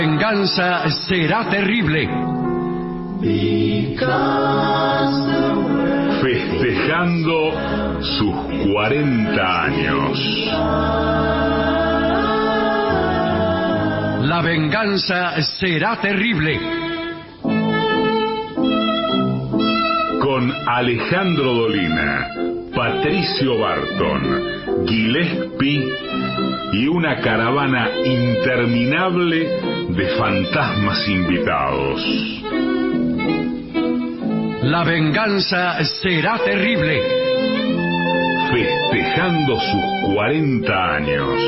Venganza será terrible. Festejando sus 40 años. La venganza será terrible. Con Alejandro Dolina, Patricio Barton, Gillespie y una caravana interminable de fantasmas invitados. La venganza será terrible. Festejando sus 40 años.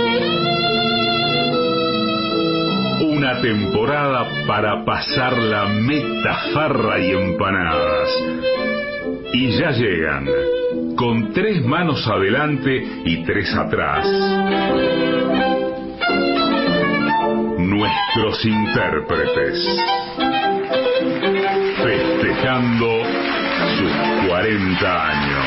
Una temporada para pasar la meta, farra y empanadas. Y ya llegan, con 3 manos adelante y 3 atrás, nuestros intérpretes. Festejando sus 40 años.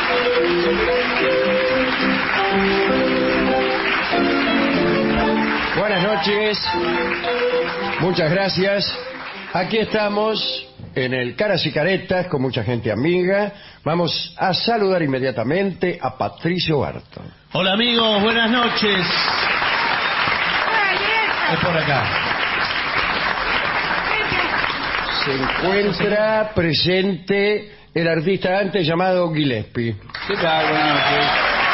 Buenas noches, muchas gracias. Aquí estamos en el Caras y Caretas con mucha gente amiga. Vamos a saludar inmediatamente a Patricio Barton. Hola amigos, buenas noches. Es por acá. Se encuentra presente el artista antes llamado Gillespie. ¿Qué tal? Buenas noches.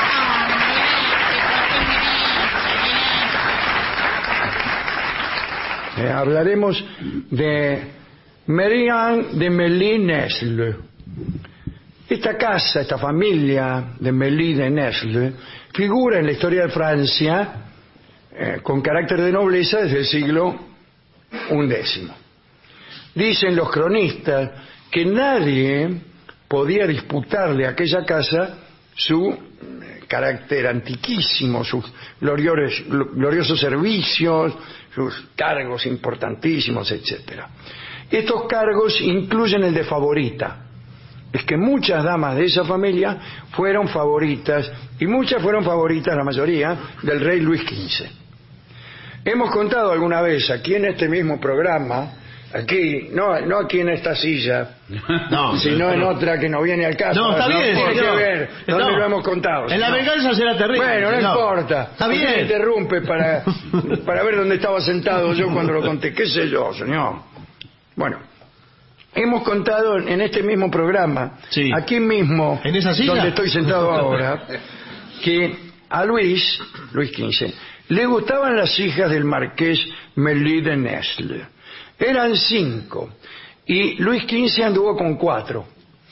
Hablaremos de Marie-Anne de Mély-Nesle. Esta casa, esta familia de Mély de Nesle, figura en la historia de Francia con carácter de nobleza desde el siglo XI. Dicen los cronistas que nadie podía disputarle a aquella casa su carácter antiquísimo, sus gloriosos servicios, sus cargos importantísimos, etc. Estos cargos incluyen el de favorita. Es que muchas damas de esa familia fueron favoritas, y muchas fueron favoritas, la mayoría, del rey Luis XV. Hemos contado alguna vez aquí en este mismo programa, aquí, no aquí en esta silla, no, sino en otra que no viene al caso. No, está bien. Hay que ver dónde lo hemos contado. En la venganza será terrible. Bueno, no importa. Está bien. Me interrumpe para ver dónde estaba sentado yo cuando lo conté. ¿Qué sé yo, señor? Bueno, hemos contado en este mismo programa, sí, aquí mismo, ¿en esa silla? Donde estoy sentado ahora, que a Luis XV, le gustaban las hijas del marqués Mély de Nesle. Eran 5 y Luis XV anduvo con 4.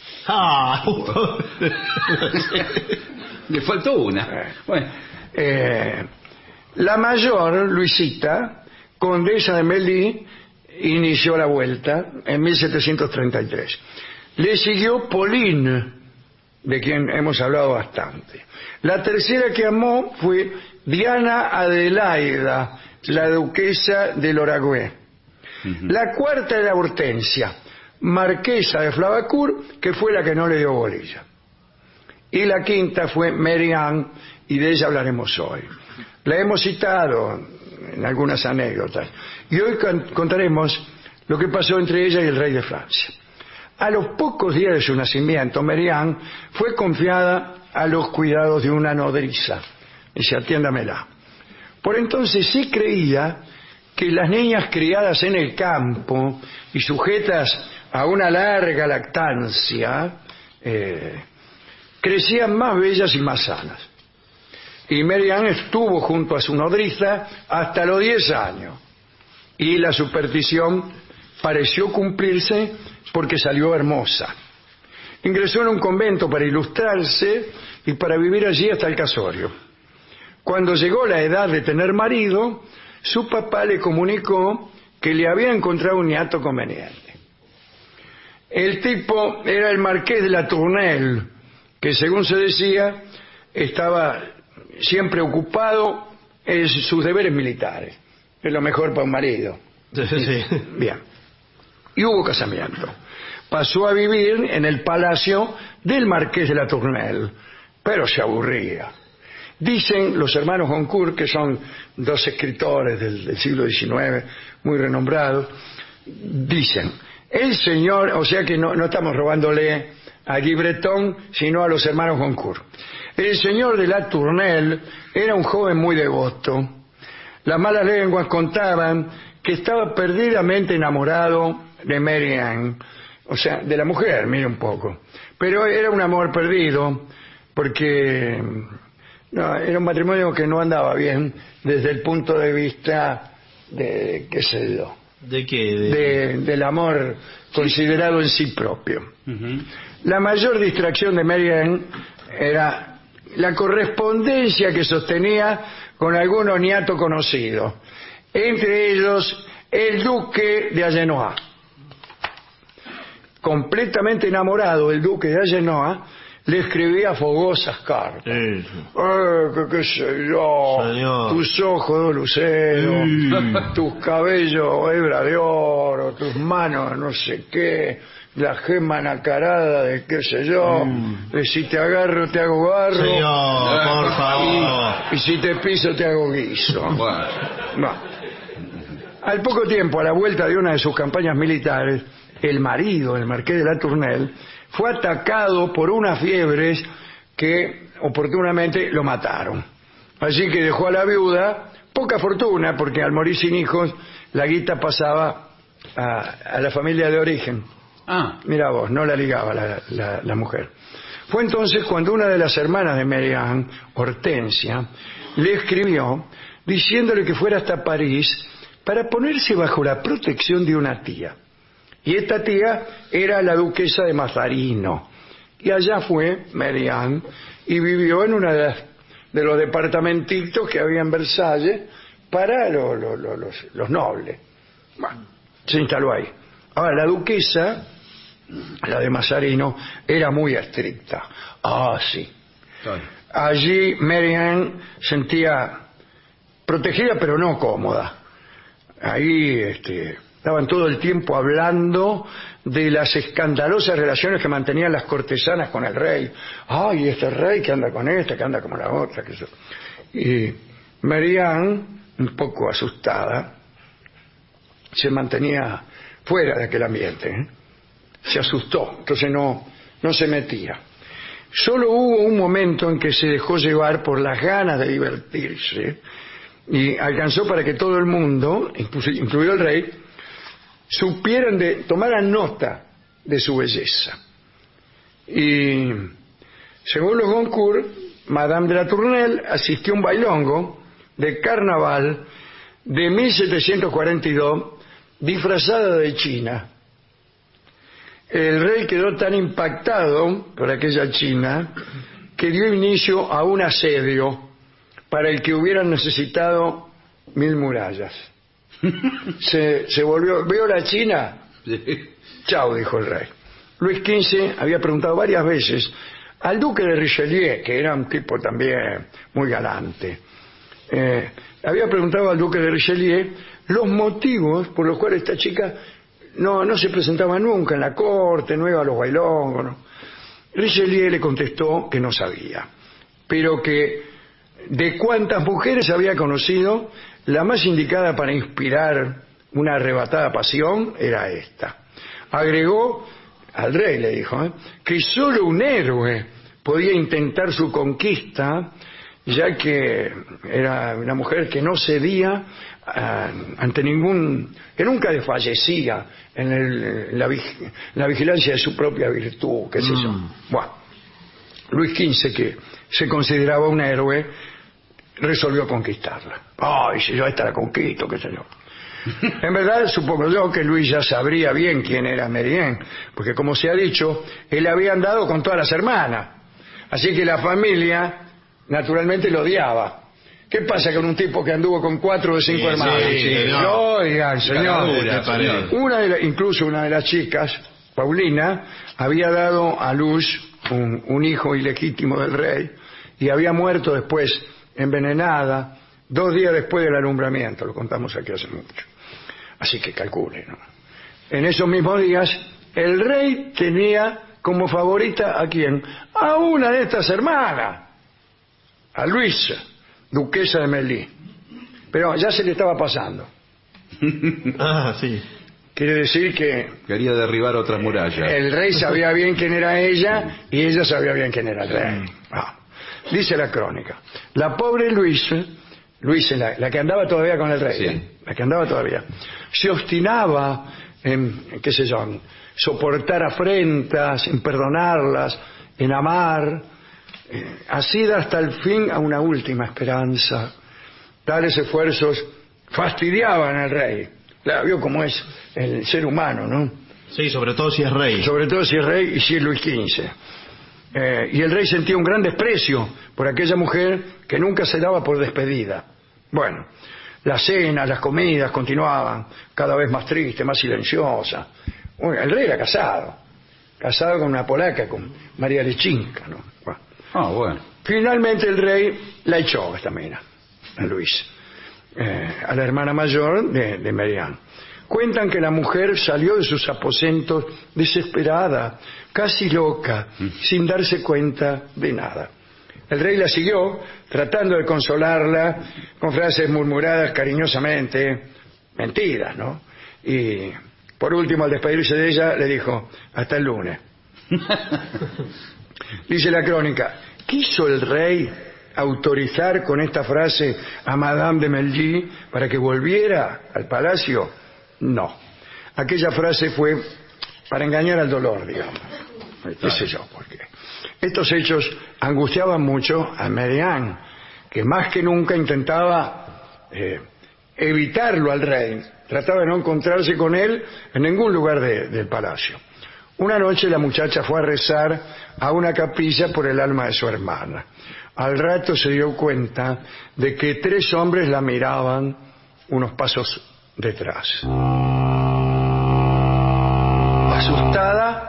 Le faltó una. Bueno, la mayor, Luisita, condesa de Mély, inició la vuelta en 1733. Le siguió Pauline, de quien hemos hablado bastante. La tercera que amó fue Diana Adelaida, la duquesa de Loragüe. La cuarta era Hortensia, marquesa de Flavacourt, que fue la que no le dio bolilla. Y la quinta fue Marie-Anne, y de ella hablaremos hoy. La hemos citado en algunas anécdotas, y hoy contaremos lo que pasó entre ella y el rey de Francia. A los pocos días de su nacimiento, Marie-Anne fue confiada a los cuidados de una nodriza. Dice, atiéndamela. Por entonces se creía que las niñas criadas en el campo y sujetas a una larga lactancia crecían más bellas y más sanas. Y Marie-Anne estuvo junto a su nodriza hasta los 10 años. Y la superstición pareció cumplirse porque salió hermosa. Ingresó en un convento para ilustrarse y para vivir allí hasta el casorio. Cuando llegó la edad de tener marido, su papá le comunicó que le había encontrado un niato conveniente. El tipo era el marqués de la Tournelle, que según se decía, estaba siempre ocupado en sus deberes militares. Es lo mejor para un marido. Sí. Bien. Y hubo casamiento. Pasó a vivir en el palacio del marqués de la Tournelle, pero se aburría. Dicen los hermanos Goncourt, que son dos escritores del siglo XIX, muy renombrados, dicen, el señor, o sea que no estamos robándole a Guy Breton, sino a los hermanos Goncourt. El señor de la Tournelle era un joven muy devoto. Las malas lenguas contaban que estaba perdidamente enamorado de Mary Ann, o sea, de la mujer, mire un poco. Pero era un amor perdido, porque era un matrimonio que no andaba bien desde el punto de vista de, qué sé yo, ¿de qué? del amor considerado en sí propio. La mayor distracción de Mary Ann era la correspondencia que sostenía con algún oniato conocido, entre ellos el duque de Agenois. Completamente enamorado, el duque de Agenois le escribía fogosas cartas. ¿Qué sé yo? Señor. Tus ojos, lucero, tus cabellos, hebra de oro, tus manos, no sé qué, la gema nacarada de qué sé yo, de si te agarro te hago barro. Señor, por favor. Y si te piso te hago guiso. No. Al poco tiempo, a la vuelta de una de sus campañas militares, el marido, el marqués de la Tournelle, fue atacado por unas fiebres que oportunamente lo mataron. Así que dejó a la viuda poca fortuna, porque al morir sin hijos, la guita pasaba a la familia de origen. Mira vos, no la ligaba la mujer. Fue entonces cuando una de las hermanas de Mary Ann, Hortensia, le escribió diciéndole que fuera hasta París para ponerse bajo la protección de una tía. Y esta tía era la duquesa de Mazarino. Y allá fue Mary Ann y vivió en uno de los departamentitos que había en Versalles para los nobles. Bueno, se instaló ahí. Ahora, la duquesa, la de Mazarino, era muy estricta. Sí. Allí Mary Ann sentía protegida pero no cómoda. Ahí estaban todo el tiempo hablando de las escandalosas relaciones que mantenían las cortesanas con el rey. Ay, este rey que anda con esta, que anda como la otra. Que eso. Y Mary Ann, un poco asustada, se mantenía fuera de aquel ambiente. Se asustó, entonces no se metía. Solo hubo un momento en que se dejó llevar por las ganas de divertirse y alcanzó para que todo el mundo, incluido el rey, tomaran nota de su belleza. Y según los Goncourt, Madame de la Tournelle asistió a un bailongo de carnaval de 1742 disfrazada de china. El rey quedó tan impactado por aquella china que dio inicio a un asedio para el que hubieran necesitado 1000 murallas. Se volvió, ¿veo la China? Chao, dijo el rey. Luis XV había preguntado varias veces al duque de Richelieu, que era un tipo también muy galante, había preguntado al duque de Richelieu los motivos por los cuales esta chica no se presentaba nunca en la corte, no iba a los bailongos, ¿no? Richelieu le contestó que no sabía, pero que de cuántas mujeres había conocido, la más indicada para inspirar una arrebatada pasión era esta. Agregó, al rey le dijo, que solo un héroe podía intentar su conquista, ya que era una mujer que no cedía ante que nunca desfallecía en la vigilancia de su propia virtud, qué sé yo. Bueno, Luis XV, que se consideraba un héroe, resolvió conquistarla. Si yo esta la conquisto, qué sé yo. En verdad, supongo yo que Luis ya sabría bien quién era Mary Ann, porque como se ha dicho, él había andado con todas las hermanas. Así que la familia, naturalmente, lo odiaba. ¿Qué pasa con un tipo que anduvo con 4 de 5 hermanos? No, oigan, señor. Incluso una de las chicas, Paulina, había dado a luz un hijo ilegítimo del rey y había muerto después envenenada 2 días después del alumbramiento. Lo contamos aquí hace mucho. Así que calculen, ¿no? En esos mismos días, el rey tenía como favorita ¿a quién? A una de estas hermanas. a Luisa, duquesa de Melí. Pero ya se le estaba pasando. Ah, sí. Quiere decir que Quería derribar otras murallas. el rey sabía bien quién era ella y ella sabía bien quién era el rey. Dice la crónica. La pobre Luisa, la que andaba todavía con el rey, Sí. la que andaba todavía, se obstinaba en, qué sé yo, en soportar afrentas, en perdonarlas, en amar, asida hasta el fin a una última esperanza. Tales esfuerzos fastidiaban al rey. Claro, vio cómo es el ser humano, ¿no? Sí, sobre todo si es rey. Sobre todo si es rey y si es Luis XV. Y el rey sentía un gran desprecio por aquella mujer que nunca se daba por despedida. Bueno, las cenas, las comidas continuaban, cada vez más triste, más silenciosa. El rey era casado con una polaca, con María Leczinska, ¿no? Bueno. Finalmente el rey la echó, esta mina, a Luis, a la hermana mayor de Marianne. Cuentan que la mujer salió de sus aposentos desesperada, casi loca, sin darse cuenta de nada. El rey la siguió, tratando de consolarla con frases murmuradas cariñosamente, mentiras, ¿no? Y por último, al despedirse de ella, le dijo, hasta el lunes. Dice la crónica, ¿quiso el rey autorizar con esta frase a Madame de Melgy para que volviera al palacio? No. Aquella frase fue para engañar al dolor, digamos. ¿Qué sé yo por qué? Estos hechos angustiaban mucho a Marianne, que más que nunca intentaba evitarlo al rey. Trataba de no encontrarse con él en ningún lugar del palacio. Una noche la muchacha fue a rezar a una capilla por el alma de su hermana. Al rato se dio cuenta de que 3 hombres la miraban unos pasos detrás. Asustada,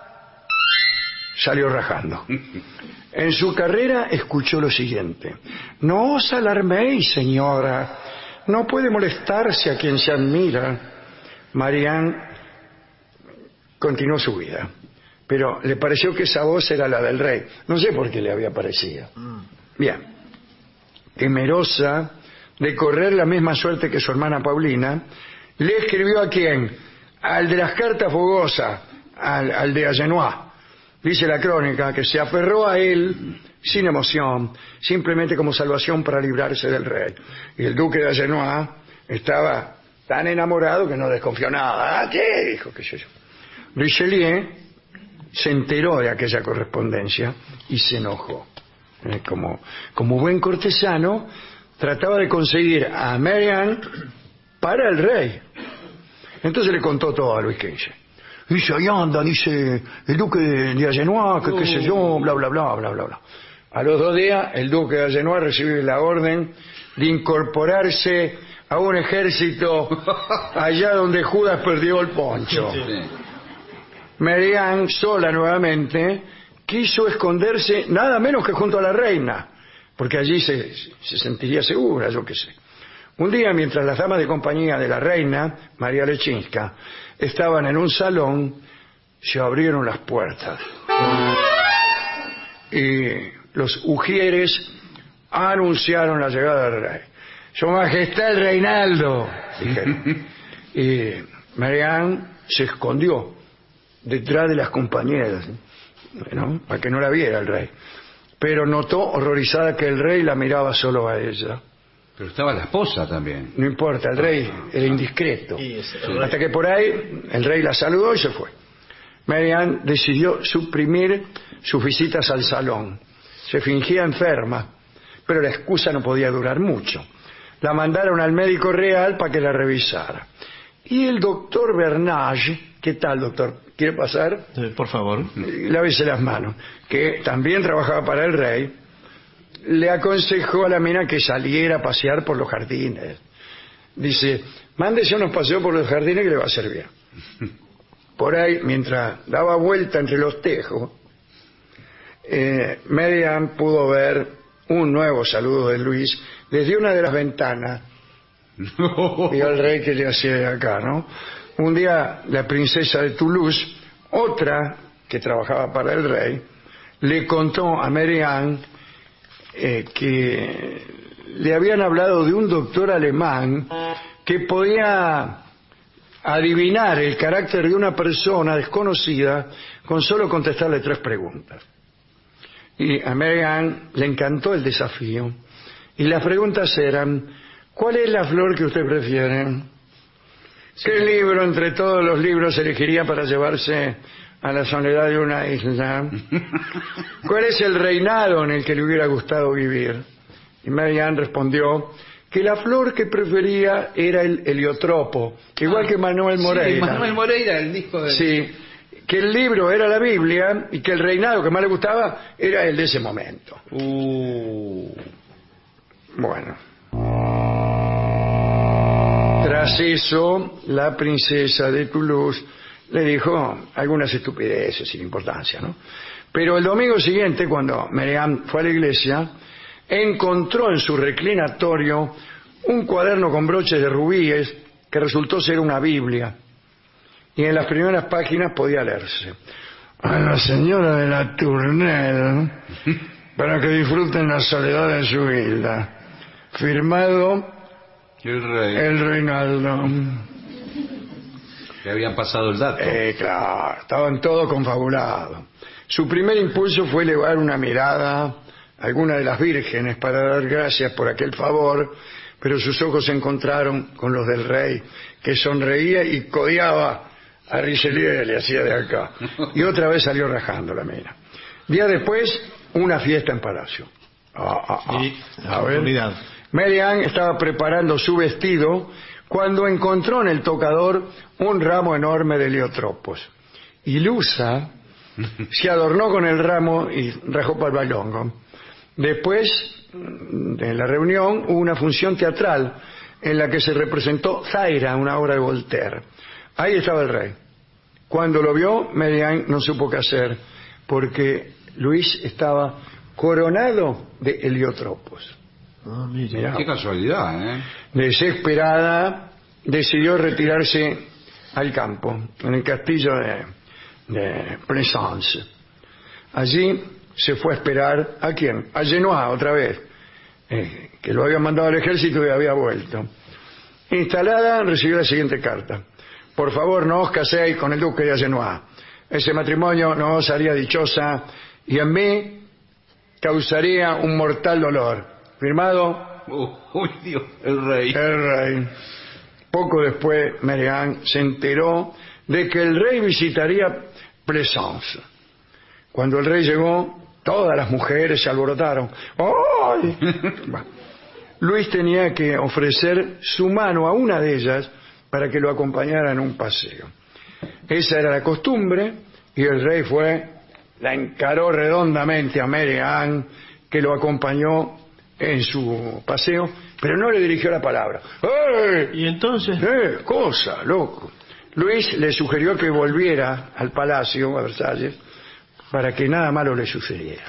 salió rajando. En su carrera escuchó lo siguiente: no os alarméis, señora, no puede molestarse a quien se admira. Marianne continuó su vida, pero le pareció que esa voz era la del rey. No sé por qué le había parecido. Bien, temerosa de correr la misma suerte que su hermana Paulina, le escribió ¿a quién? Al de las cartas fogosas, al de Agenois. Dice la crónica que se aferró a él sin emoción, simplemente como salvación para librarse del rey. Y el duque de Agenois estaba tan enamorado que no desconfió nada. ¿Ah, qué? Dijo, qué sé yo. Richelieu se enteró de aquella correspondencia y se enojó. Como buen cortesano, trataba de conseguir a Marianne para el rey. Entonces le contó todo a Luis XV. Dice, ahí anda, dice el duque de Agenois, que qué sé yo, bla, bla, bla, bla, bla, bla. A los 2 días, el duque de Agenois recibe la orden de incorporarse a un ejército allá donde Judas perdió el poncho. Marianne, sola nuevamente, quiso esconderse nada menos que junto a la reina, porque allí se sentiría segura, yo qué sé. Un día, mientras las damas de compañía de la reina, María Leczinska, estaban en un salón, se abrieron las puertas. Y los ujieres anunciaron la llegada del rey. Su Majestad el Reinaldo, dijeron. Y Marianne se escondió detrás de las compañeras, ¿no? Para que no la viera el rey. Pero notó horrorizada que el rey la miraba solo a ella. Pero estaba la esposa también. No importa, el rey era indiscreto. Hasta que por ahí el rey la saludó y se fue. Marianne decidió suprimir sus visitas al salón. Se fingía enferma, pero la excusa no podía durar mucho. La mandaron al médico real para que la revisara. Y el doctor Bernage, ¿qué tal, doctor? ¿Quiere pasar? Por favor. Lávese las manos. Que también trabajaba para el rey. Le aconsejó a la mina que saliera a pasear por los jardines. Dice, mándese unos paseos por los jardines que le va a hacer bien. Por ahí, mientras daba vuelta entre los tejos, Marianne pudo ver un nuevo saludo de Luis desde una de las ventanas. Vio al rey que le hacía de acá, ¿no? Un día la princesa de Toulouse, otra que trabajaba para el rey, le contó a Marianne que le habían hablado de un doctor alemán que podía adivinar el carácter de una persona desconocida con solo contestarle 3 preguntas. Y a Mary Ann le encantó el desafío. Y las preguntas eran: ¿cuál es la flor que usted prefiere? ¿Qué libro entre todos los libros elegiría para llevarse a la soledad de una isla? ¿Cuál es el reinado en el que le hubiera gustado vivir? Y Mary Ann respondió que la flor que prefería era el heliotropo, igual que Manuel Moreira. Sí, Manuel Moreira, el disco de... Sí, que el libro era la Biblia y que el reinado que más le gustaba era el de ese momento. Bueno. Tras eso, la princesa de Toulouse le dijo algunas estupideces sin importancia, ¿no? Pero el domingo siguiente, cuando Mary Ann fue a la iglesia, encontró en su reclinatorio un cuaderno con broches de rubíes que resultó ser una Biblia. Y en las primeras páginas podía leerse: a la señora de la Tournelle, para que disfruten la soledad de su isla. Firmado el Reinaldo. Le habían pasado el dato. Claro, estaban todos confabulados. Su primer impulso fue elevar una mirada a alguna de las vírgenes para dar gracias por aquel favor, pero sus ojos se encontraron con los del rey, que sonreía y codeaba a Richelieu, le hacía de acá. Y otra vez salió rajando la mina. Día después, una fiesta en palacio. A ver. Mary Ann estaba preparando su vestido cuando encontró en el tocador un ramo enorme de heliotropos. Ilusa se adornó con el ramo y rajó para el bailongo. Después de la reunión hubo una función teatral en la que se representó Zaira, una obra de Voltaire. Ahí estaba el rey. Cuando lo vio, Mary Ann no supo qué hacer, porque Luis estaba coronado de heliotropos. Mirá. Qué casualidad, ¿eh? Desesperada, decidió retirarse al campo, en el castillo de Plaisance. Allí se fue a esperar ¿a quién? A Genoa otra vez, que lo había mandado al ejército y había vuelto. Instalada, recibió la siguiente carta: por favor, no os caséis con el duque de Genoa. Ese matrimonio no os haría dichosa y en mí causaría un mortal dolor. Firmado Dios, el rey. El rey. Poco después, Mary Ann se enteró de que el rey visitaría Plaisance. Cuando el rey llegó, todas las mujeres se alborotaron. ¡Ay! Luis tenía que ofrecer su mano a una de ellas para que lo acompañara en un paseo. Esa era la costumbre, y el rey la encaró redondamente a Mary Ann, que lo acompañó en su paseo, pero no le dirigió la palabra. ¡Eh! ¿Y entonces? Cosa, loco. Luis le sugirió que volviera al palacio, a Versalles, para que nada malo le sucediera.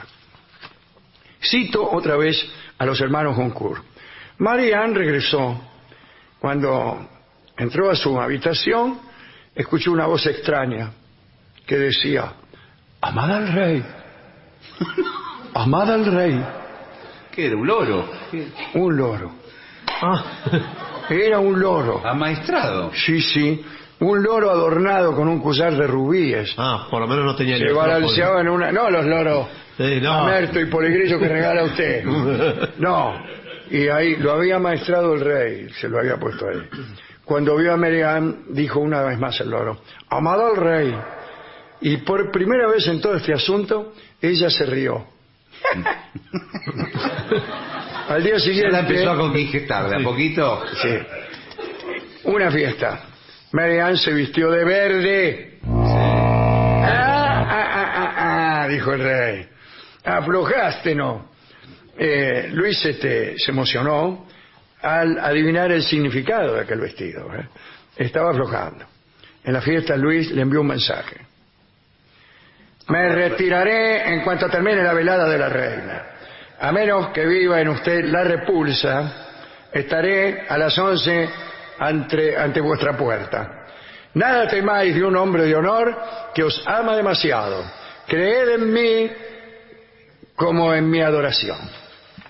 Cito otra vez a los hermanos Goncourt. Mary Ann regresó. Cuando entró a su habitación, escuchó una voz extraña que decía: amada al rey, amada al rey. ¿Qué era, un loro? Un loro. Era un loro. ¿Amaestrado? Sí, un loro adornado con un collar de rubíes. Por lo menos no tenía... Se balanceaba en una... No, los loros Amerto y Poligrillo que regala usted. No. Y ahí lo había amaestrado el rey, se lo había puesto ahí. Cuando vio a Mary Ann, dijo una vez más el loro: amado al rey. Y por primera vez en todo este asunto, ella se rió. Al día siguiente... La empezó a conquistar de a poquito. Sí. Una fiesta. Mary Ann se vistió de verde. Dijo el rey. Aflojaste, ¿no? Luis se emocionó al adivinar el significado de aquel vestido. Estaba aflojando. En la fiesta Luis le envió un mensaje: me retiraré en cuanto termine la velada de la reina. A menos que viva en usted la repulsa, estaré a las 11 ante vuestra puerta. Nada temáis de un hombre de honor que os ama demasiado. Creed en mí como en mi adoración.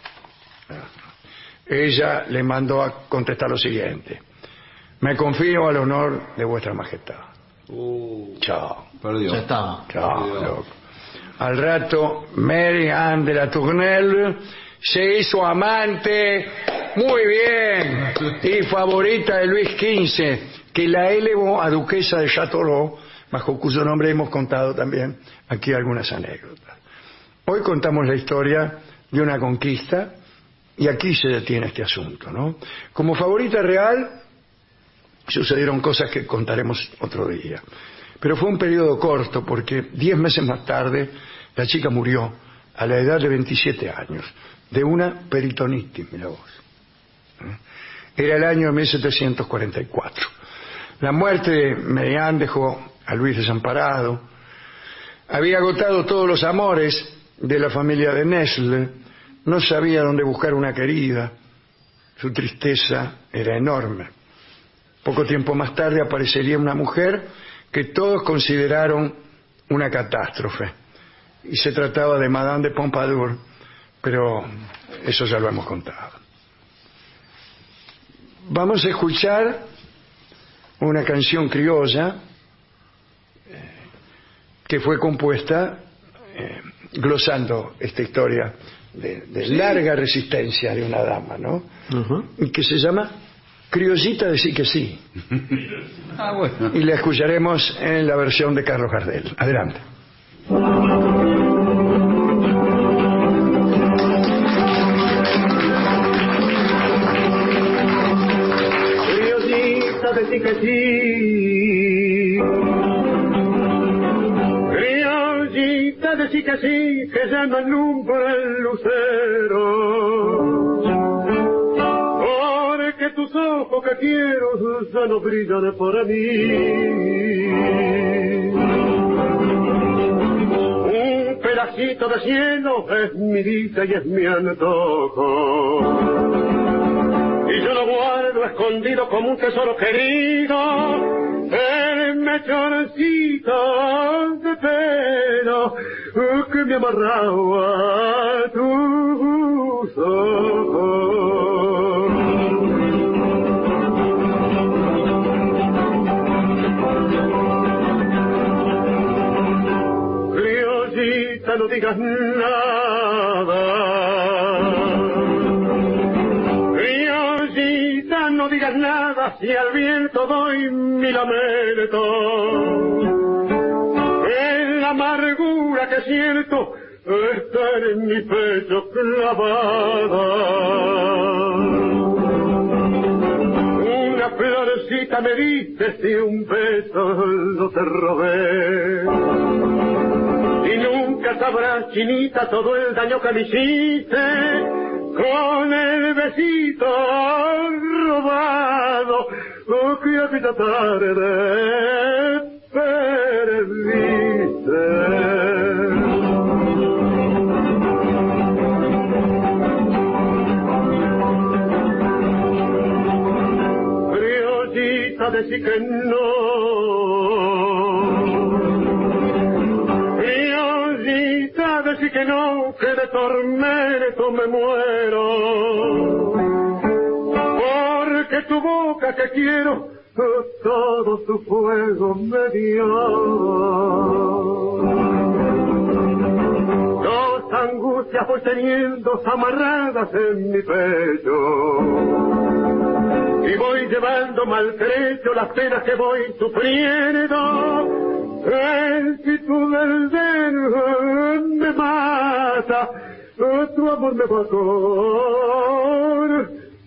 ella le mandó a contestar lo siguiente: me confío al honor de vuestra majestad. Chao. Perdió. Ya estaba. Chao, Perdió. loco. Al rato, Mary Anne de la Tournelle se hizo amante, muy bien, y favorita de Luis XV, que la elevó a duquesa de Châteauroux, bajo cuyo nombre hemos contado también aquí algunas anécdotas. Hoy contamos la historia de una conquista, y aquí se detiene este asunto, ¿no? Como favorita real sucedieron cosas que contaremos otro día, pero fue un periodo corto, porque 10 meses más tarde la chica murió a la edad de 27 años de una peritonitis, mira vos. Era el año de 1744. La muerte de Mary Anne dejó a Luis desamparado. Había agotado todos los amores de la familia de Nesle, no sabía dónde buscar una querida. Su tristeza era enorme. Poco tiempo más tarde aparecería una mujer que todos consideraron una catástrofe, y se trataba de Madame de Pompadour, pero eso ya lo hemos contado. Vamos a escuchar una canción criolla que fue compuesta glosando esta historia de larga resistencia de una dama, ¿no? Y que se llama Criollita de sí que sí. Bueno. Y la escucharemos en la versión de Carlos Gardel. Adelante. Criollita de sí que sí. Criollita de sí que ya no alumbra el lucero. Porque tus ojos que quiero ya no brillan para mí. Un pedacito de cielo es mi vida y es mi antojo. Y yo lo guardo escondido como un tesoro querido. El mechoncito de pelo que me amarraba a tus ojos. Criollita, no digas nada. Criollita, no digas nada, si al viento doy mi lamento. En la amargura que siento está en mi pecho clavada. Una florecita me diste y un beso no te robé. Y nunca sabrás, chinita, todo el daño que me hiciste con el besito robado que aquella tarde perdiste. Criollita, decí que no. Criollita, decí que no, que de tormento me muero. Porque tu boca que quiero todo su fuego me dio. Dos angustias voy teniendo amarradas en mi pecho. Y voy llevando maltrecho las penas que voy sufriendo. El título del dedo me mata, tu amor me va con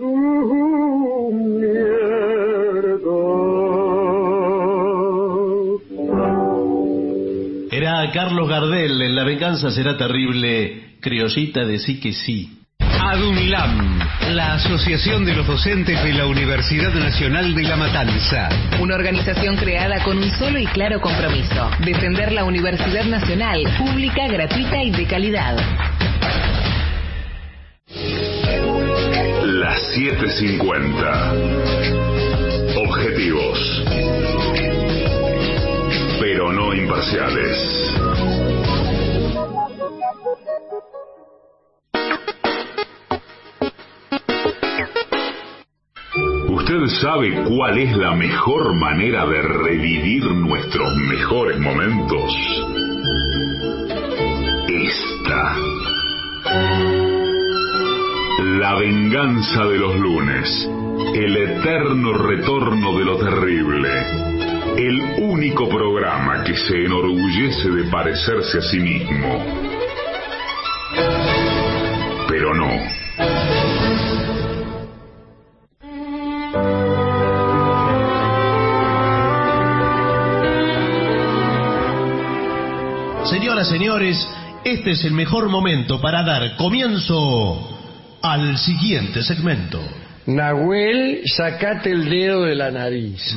Era Carlos Gardel en La venganza será terrible. Criollita de sí que sí. ADUNLAM, la Asociación de los Docentes de la Universidad Nacional de La Matanza. Una organización creada con un solo y claro compromiso: defender la Universidad Nacional, pública, gratuita y de calidad. Las 7:50. Objetivos, pero no imparciales. ¿Sabe cuál es la mejor manera de revivir nuestros mejores momentos? Esta. La venganza de los lunes. El eterno retorno de lo terrible. El único programa que se enorgullece de parecerse a sí mismo. Pero no. Señoras, señores, este es el mejor momento para dar comienzo al siguiente segmento. Nahuel, sacate el dedo de la nariz.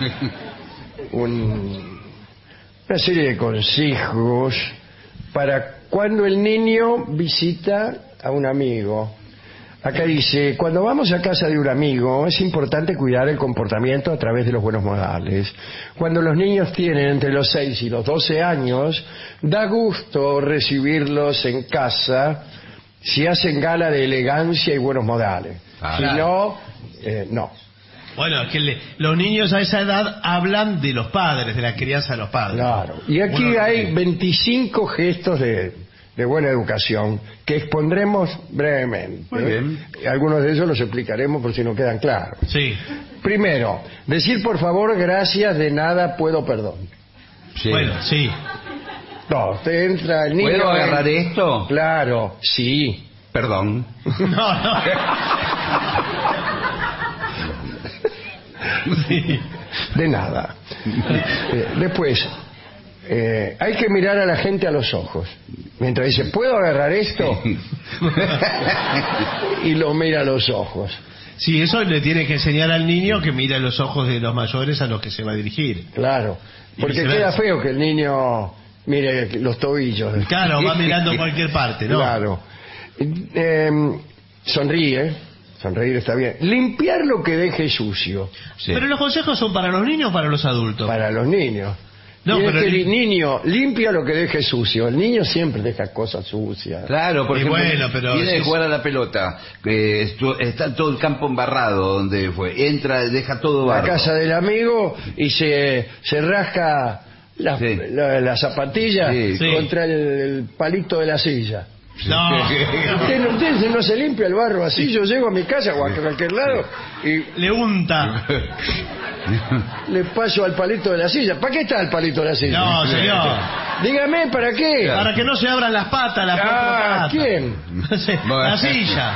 Una serie de consejos para cuando el niño visita a un amigo. Acá dice, cuando vamos a casa de un amigo es importante cuidar el comportamiento a través de los buenos modales. Cuando los niños tienen entre los 6 y los 12 años, da gusto recibirlos en casa si hacen gala de elegancia y buenos modales. Si no, no. Bueno, es que los niños a esa edad hablan de los padres, de la crianza de los padres. Claro. Y aquí hay 25 gestos de buena educación que expondremos brevemente. Muy bien. Algunos de ellos los explicaremos por si no quedan claros. Sí. Primero, decir por favor, gracias, de nada, puedo, perdón. Sí. Bueno, sí. No, te entra el niño. ¿Puedo agarrar esto? Claro, sí. Perdón. No. Sí. De nada. Después, hay que mirar a la gente a los ojos. Mientras dice, ¿puedo agarrar esto? Y lo mira a los ojos. Sí, eso le tiene que enseñar al niño que mira los ojos de los mayores a los que se va a dirigir. Claro, porque viceversa. queda feo que el niño mire los tobillos. Claro, va mirando cualquier parte, ¿no? Claro. Sonríe. Sonreír está bien. Limpiar lo que deje sucio. Sí. Pero los consejos son para los niños o para los adultos. Para los niños. No, Tienes pero que niño, limpia lo que deje sucio. El niño siempre deja cosas sucias. Claro, por Y ejemplo, bueno, pero viene de es- jugar a la pelota, está todo el campo embarrado donde fue, entra, deja todo La barro. casa del amigo y se rasca Sí. la zapatilla Sí. Sí. contra el palito de la silla. No. Usted no se limpia el barro así. Yo llego a mi casa o a cualquier lado y Le unta. le paso al palito de la silla. ¿Para qué está el palito de la silla? No, señor. Dígame, ¿para qué? Para que no se abran las patas, las cuatro patas. ¿quién? No sé, la silla.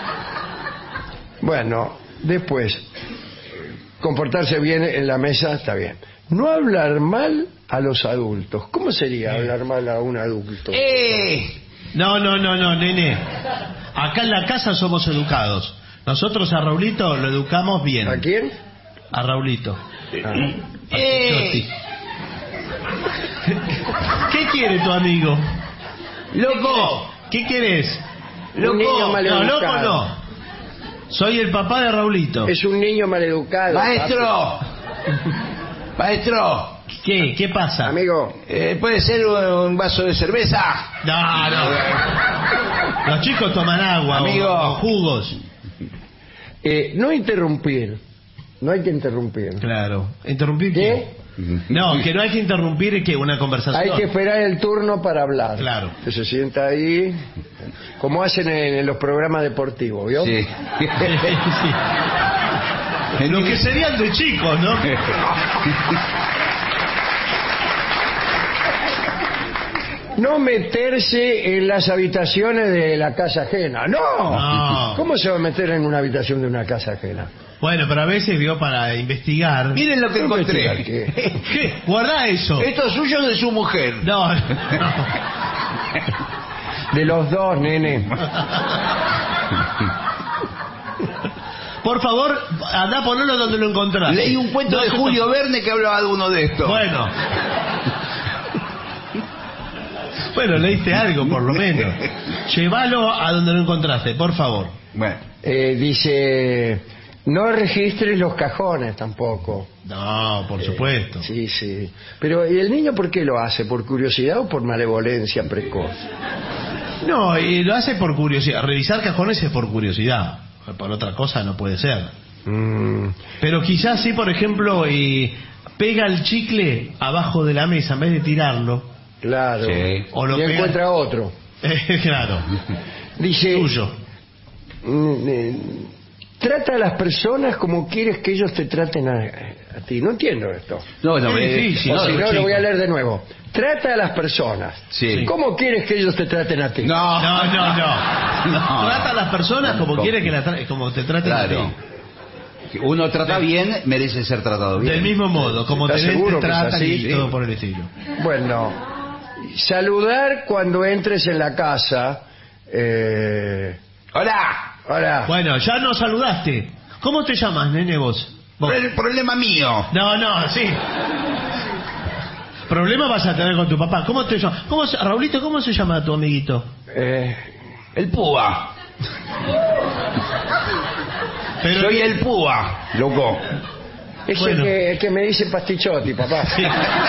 Bueno, después, comportarse bien en la mesa está bien. No hablar mal a los adultos. ¿Cómo sería hablar mal a un adulto? No, nene. Acá en la casa somos educados. Nosotros a Raulito lo educamos bien. ¿A quién? A Raulito. Ah. A Pichotti. ¿Qué quiere tu amigo? ¡Loco! ¿Qué querés? Un niño No, maleducado. loco no. Soy el papá de Raulito. Es un niño maleducado. Maestro, maestro, ¿Qué pasa? Amigo, ¿puede ser un vaso de cerveza? No. Los chicos toman agua Amigo. o jugos. no interrumpir. No hay que interrumpir. Claro. ¿Interrumpir ¿Qué? No, que no hay que interrumpir que una conversación. Hay que esperar el turno para hablar. Claro. Que se sienta ahí, como hacen en los programas deportivos, ¿vio? Sí. Sí. Lo que serían de chicos, ¿no? No meterse en las habitaciones de la casa ajena. ¡No! No. ¿Cómo se va a meter en una habitación de una casa ajena? Bueno, pero a veces vio para investigar. Miren lo que No me encontré. diga que- ¿Qué? Guardá eso. Esto es suyo de su mujer. No. De los dos, nene. Por favor, anda a ponerlo donde lo encontraste. Leí un cuento No de se Julio Verne que hablaba de uno de estos. Bueno. Bueno, leíste algo, por lo menos. Llévalo a donde lo encontraste, por favor. Bueno, Dice, no registres los cajones tampoco. No, por supuesto. Sí, sí. Pero ¿y el niño por qué lo hace? ¿Por curiosidad o por malevolencia precoz? No, y lo hace por curiosidad. Revisar cajones es por curiosidad. Por otra cosa no puede ser. Pero quizás sí, por ejemplo, pega el chicle abajo de la mesa en vez de tirarlo. Claro. Sí. O lo y pega- encuentra otro. Claro. Dice, Tuyo. trata a las personas como quieres que ellos te traten a ti. No entiendo esto. No, no, Es difícil, O no, si no, chico. lo voy a leer de nuevo. Trata a las personas. Sí. ¿Cómo quieres que ellos te traten a ti? No, No. No. Trata a las personas como quiere que como te traten a Claro. ti. Uno trata bien, merece ser tratado bien. Del mismo modo, como ¿Estás te seguro que es tratan así? y Sí. todo por el estilo. Bueno, saludar cuando entres en la casa. ¡Hola! Hola. Bueno, ya nos saludaste. ¿Cómo te llamas, nene, vos? ¿Vos? Problema mío. No, sí. Problema vas a tener con tu papá. ¿Cómo te llamas? Raulito, ¿cómo se llama tu amiguito? El púa. Pero Soy el púa, loco. Es Bueno. el que me dice pastichotti, papá. Sí.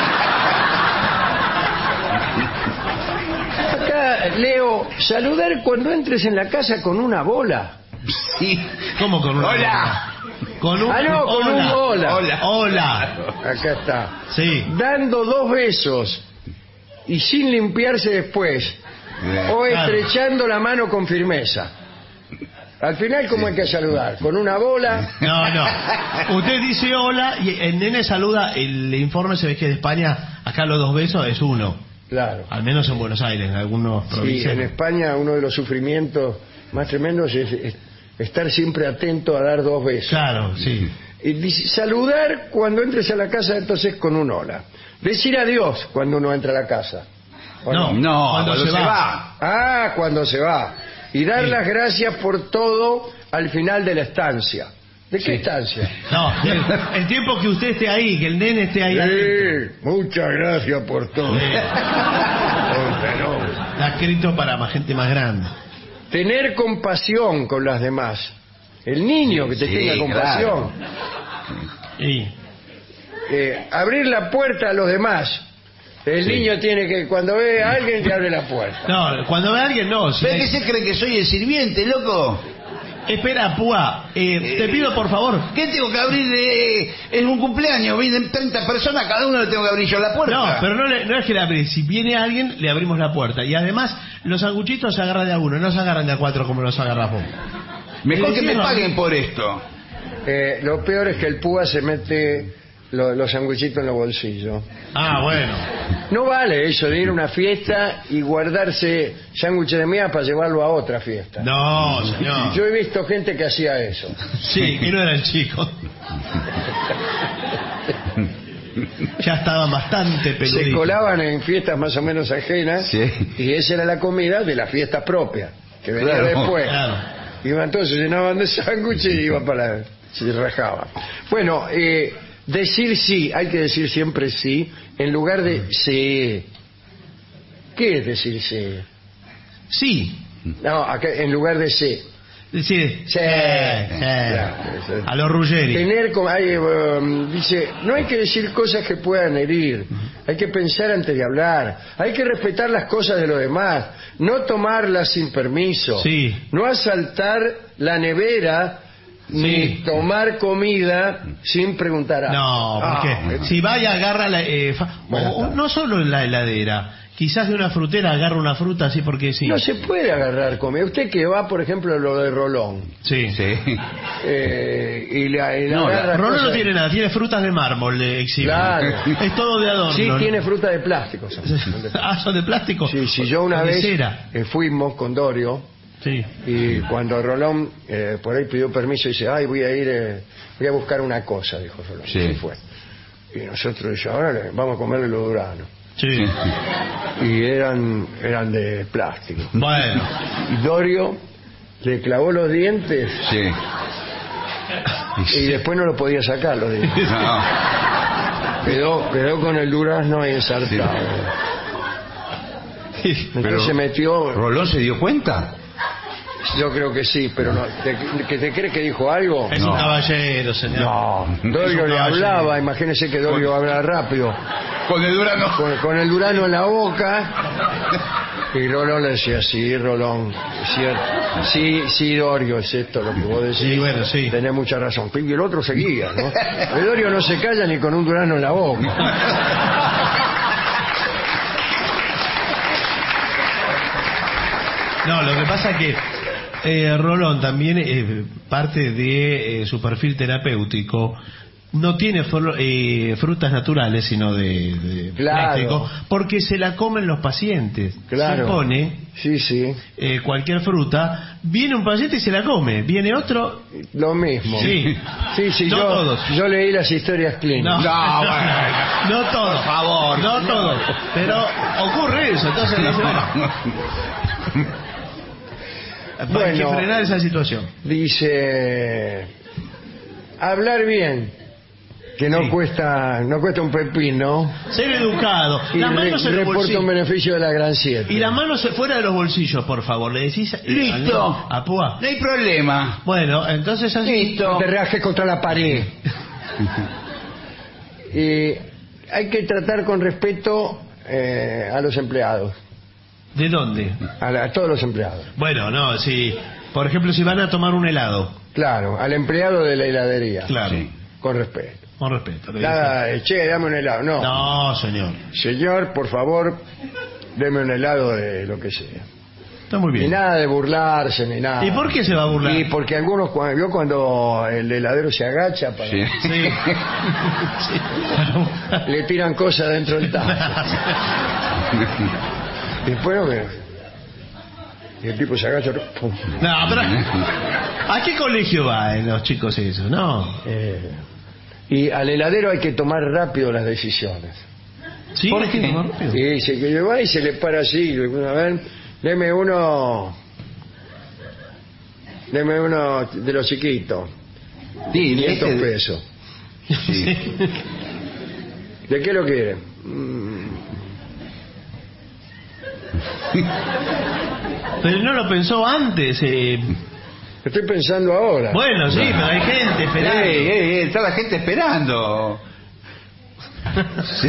Acá leo, saludar cuando entres en la casa con una bola. Sí. ¿Cómo con un Hola. Con un Ah, no, con un hola. Hola. Acá está. Sí. Dando 2 besos y sin limpiarse después. O Claro. estrechando la mano con firmeza. Al final, ¿cómo hay que saludar? ¿Con una bola? No. Usted dice hola y el nene saluda. El informe se ve que de España, acá los 2 besos es 1. Claro. Al menos en Buenos Aires, en algunos Sí, provincias. en España uno de los sufrimientos más tremendos es estar siempre atento a dar 2 besos. Claro, sí. Y dice, saludar cuando entres a la casa, entonces con un hola. Decir adiós cuando uno entra a la casa. ¿O No. No, Cuando cuando se se va. va. Ah, cuando se va. Y dar Sí. las gracias por todo al final de la estancia. ¿De qué Sí. estancia? No, el tiempo que usted esté ahí, que el nene esté ahí. adentro. Sí, muchas gracias por todo. Sí. Está escrito para más gente más grande. Tener compasión con las demás. El niño que te Sí, tenga compasión. Y Abrir la puerta a los demás. El niño tiene que, cuando ve a alguien, le abre la puerta. no, cuando ve a alguien, no. Si ¿Pero qué se cree que soy el sirviente, loco? Espera, Púa, te pido por favor. ¿Qué tengo que abrir? Es un cumpleaños, vienen 30 personas, cada uno le tengo que abrir yo la puerta. No, pero no es que le abrí. Si viene alguien, le abrimos la puerta. Y además, los sanguchitos se agarran de a uno, no se agarran de a 4 como los agarras vos. Mejor Sí, que me no. paguen por esto. Lo peor es que el púa se mete los sanguchitos en los bolsillos. Ah, bueno. No vale eso de ir a una fiesta y guardarse sándwiches de miga para llevarlo a otra fiesta. No, señor. Yo he visto gente que hacía eso. Sí, que no era el chico. Ya estaban bastante Se peluditos. colaban en fiestas más o menos ajenas Sí. y esa era la comida de la fiesta propia, que venía Claro, después. Claro. Iban todos, se llenaban de sándwiches y iban para... se rajaban. Bueno, decir sí, hay que decir siempre sí, en lugar de sí. ¿Qué es decir sí? Sí. No, acá, en lugar de sí. Sí. Sí. A los Ruggeri. Tener como dice, no hay que decir cosas que puedan herir, hay que pensar antes de hablar, hay que respetar las cosas de los demás, no tomarlas sin permiso, Sí. no asaltar la nevera ni tomar comida sin preguntar algo. No, porque si vaya agarra la, no solo en la heladera, quizás de una frutera agarra una fruta así porque sí. No se puede agarrar comida. Usted que va, por ejemplo, a lo de Rolón Sí. Sí. y le No, agarra Rolón no cosas- tiene nada, tiene frutas de mármol de exhibir. Claro. Es todo de adorno. Sí, ¿no? tiene fruta de plástico. son de plástico. Ah, son de plástico. Sí, sí, yo una De vez cera. fuimos con Dorio Sí. y cuando Rolón por ahí pidió permiso y dice, ay, voy a ir, voy a buscar una cosa, dijo Rolón. Sí. Y fue. Y nosotros dijimos, ahora vamos a comerle los duranos. Sí. Y eran de plástico. Bueno. Y Dorio le clavó los dientes Sí. y después no lo podía sacar los dientes. No. Quedó con el durazno ahí ensartado. Entonces Pero- se metió. ¿Rolón se dio cuenta? Yo creo que sí, pero no. ¿Que te crees que dijo algo? Es un caballero, señor. No, Es Dorio un le caballero. hablaba, imagínese que Dorio habla rápido, Con el Durano. con el durano en la boca, Y Rolón le decía, sí, Rolón, es cierto. Sí, Dorio, es esto lo que vos decís. Sí, bueno, sí. Tenés mucha razón. Y el otro seguía, ¿no? El Dorio no se calla ni con un durazno en la boca. No, lo que pasa es que Rolón también, parte de su perfil terapéutico, no tiene frutas naturales, sino de Claro. plástico, porque se la comen los pacientes. Claro. Se pone Sí. cualquier fruta, viene un paciente y se la come, viene otro... Lo mismo. Sí. Sí, No todos. yo leí las historias clínicas. No todos, por favor, no todos, pero ocurre eso, entonces no se ve. Hay que Bueno. frenar esa situación. Dice, hablar bien, que no Sí. cuesta un pepino, Ser educado. y Las manos en los reporta bolsillos. un beneficio de la gran 7. Y las manos fuera de los bolsillos, por favor. Le decís... Listo. A Púa. No hay problema. Bueno, entonces así... Listo. Te reajes contra la pared. Y hay que tratar con respeto a los empleados, ¿De dónde? a todos los empleados. Bueno, no, si... Por ejemplo, si van a tomar un helado. Claro, al empleado de la heladería. Claro. Sí. Con respeto. Con respeto. le Nada, che, dame un helado. dicen. No, señor. Señor, por favor, deme un helado de lo que sea. Está muy Y bien. nada de burlarse ni nada. ¿Y por qué se va a burlar? Y porque algunos, vio cuando el heladero se agacha para... Sí. Sí. Sí. le tiran cosas dentro del tazo. Y después y el tipo se agacha, pum. No, pero... ¿A qué colegio van los chicos eso? No. Y al heladero hay que tomar rápido las decisiones. ¿Sí? ¿Por hay que qué? tomar rápido. Y dice que va y se le para así, a ver, deme uno de los chiquitos, Sí, 500 pesos. Sí. ¿De qué lo quiere? Pero no lo pensó antes. Estoy pensando ahora. Bueno, sí, pero hay gente esperando. Está la gente esperando. Sí.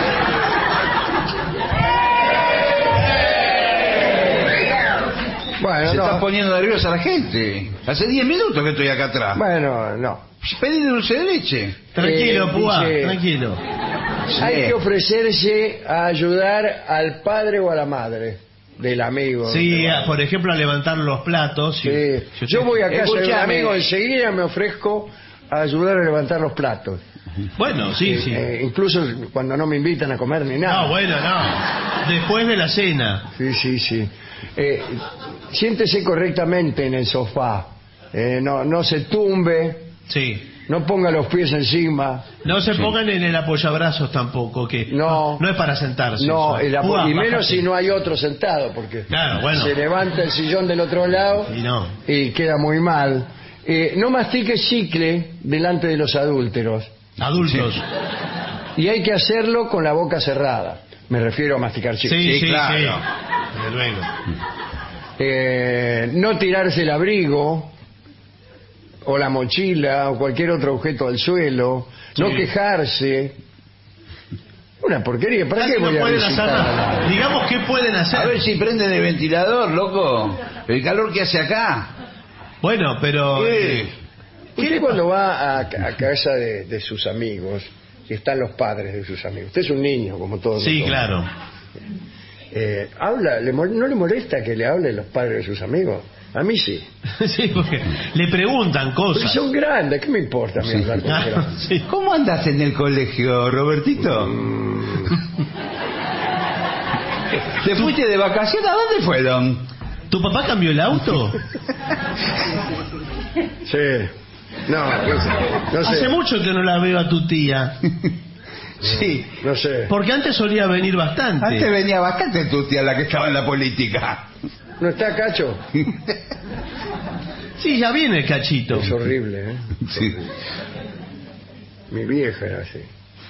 Bueno, Se no. está poniendo nerviosa la gente. Hace 10 minutos que estoy acá atrás. Bueno, no. Pedí dulce de leche. Tranquilo, Púa, dice- tranquilo. Hay que ofrecerse a ayudar al padre o a la madre del amigo. Sí, por ejemplo, a levantar los platos. Sí. Si usted- Yo voy a casa de un Escúchame. amigo, enseguida me ofrezco a ayudar a levantar los platos. Bueno, sí, sí. Incluso cuando no me invitan a comer ni nada. No, bueno, no. Después de la cena. Sí. Siéntese correctamente en el sofá. No se tumbe, Sí. no ponga los pies encima. No se pongan en el apoyabrazos tampoco, que No. no es para sentarse. No, eso. Púa, y menos bájate. si no hay otro sentado, porque Claro, bueno. se levanta el sillón del otro lado Y no. y queda muy mal. No mastique chicle delante de los adúlteros. Adultos. Y hay que hacerlo con la boca cerrada. Me refiero a masticar chicle. Sí, sí, claro. sí. Desde luego. No tirarse el abrigo o la mochila o cualquier otro objeto al suelo. No Sí. quejarse. Una porquería. ¿Para qué No voy a pueden hacer visitar a nada. nadie? Digamos, ¿qué pueden hacer? A ver si prenden el ventilador, loco. El calor que hace acá. Bueno, pero... Usted cuando va a casa de sus amigos, y están los padres de sus amigos, usted es un niño como todos Sí, nosotros. claro. Habla, ¿no le molesta que le hablen los padres de sus amigos? A mí sí. Sí, porque le preguntan Porque cosas. son grandes, ¿qué me importa a mí hablar con Ah, grandes? sí. ¿Cómo andas en el colegio, Robertito? ¿Te fuiste de vacaciones? ¿A dónde fueron? ¿Tu papá cambió el auto? Sí. No sé. Hace mucho que no la veo a tu tía. Sí. No sé. Porque antes solía venir bastante. Antes venía bastante tu tía, la que estaba en la política. ¿No está Cacho? Sí, ya viene el cachito. Es horrible, ¿eh? Sí. Mi vieja era así.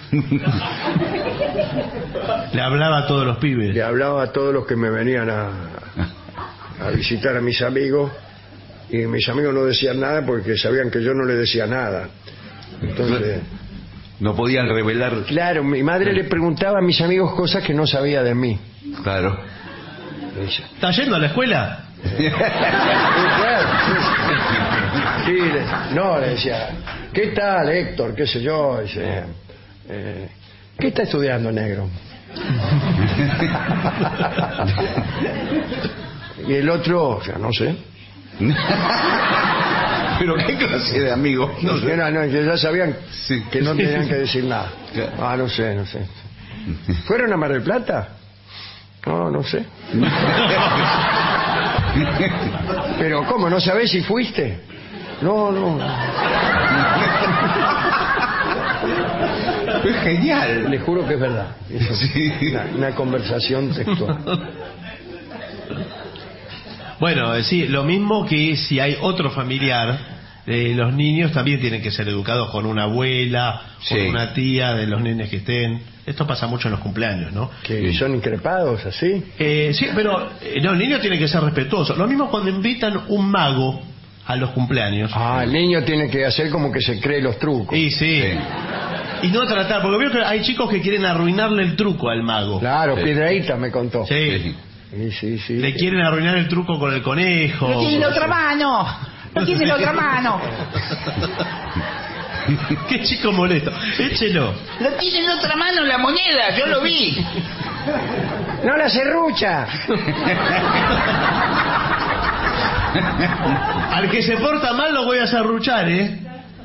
Le hablaba a todos los pibes. Le hablaba a todos los que me venían a visitar a mis amigos, y mis amigos no decían nada porque sabían que yo no le decía nada. Entonces, No podían revelar. claro, mi madre le preguntaba a mis amigos cosas que no sabía de mí. Claro. dice. ¿Está yendo a la escuela? Sí, no, le decía, ¿qué tal, Héctor? ¿Qué sé yo? Dice, ¿qué está estudiando, negro? Y el otro, o sea, no sé. Pero qué clase de amigo. No, que ya sabían Sí. que no tenían que decir nada. Claro. Ah, no sé. ¿Fueron a Mar del Plata? No sé. Pero, ¿cómo? ¿No sabés si fuiste? No. Es genial. Les juro que es verdad. Eso, Sí. una conversación textual. Bueno, sí, lo mismo que si hay otro familiar, los niños también tienen que ser educados con una abuela, Sí. con una tía de los nenes que estén. Esto pasa mucho en los cumpleaños, ¿no? Que son increpados, así. Sí, pero no, el niño tiene que ser respetuoso. Lo mismo cuando invitan un mago a los cumpleaños. El niño tiene que hacer como que se cree los trucos. Y sí. Y no tratar, porque veo que hay chicos que quieren arruinarle el truco al mago. Claro, Sí. Piedrahíta me contó. Sí. Sí. Le quieren arruinar el truco con el conejo. ¡No tiene la otra mano! ¡No tiene la otra mano! Qué chico molesto. Échelo. ¡No tiene la otra mano la moneda! ¡Yo lo vi! ¡No la serrucha! Al que se porta mal lo voy a serruchar, ¿eh?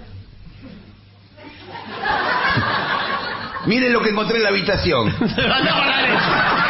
Miren lo que encontré en la habitación. ¡Anda a volar eso!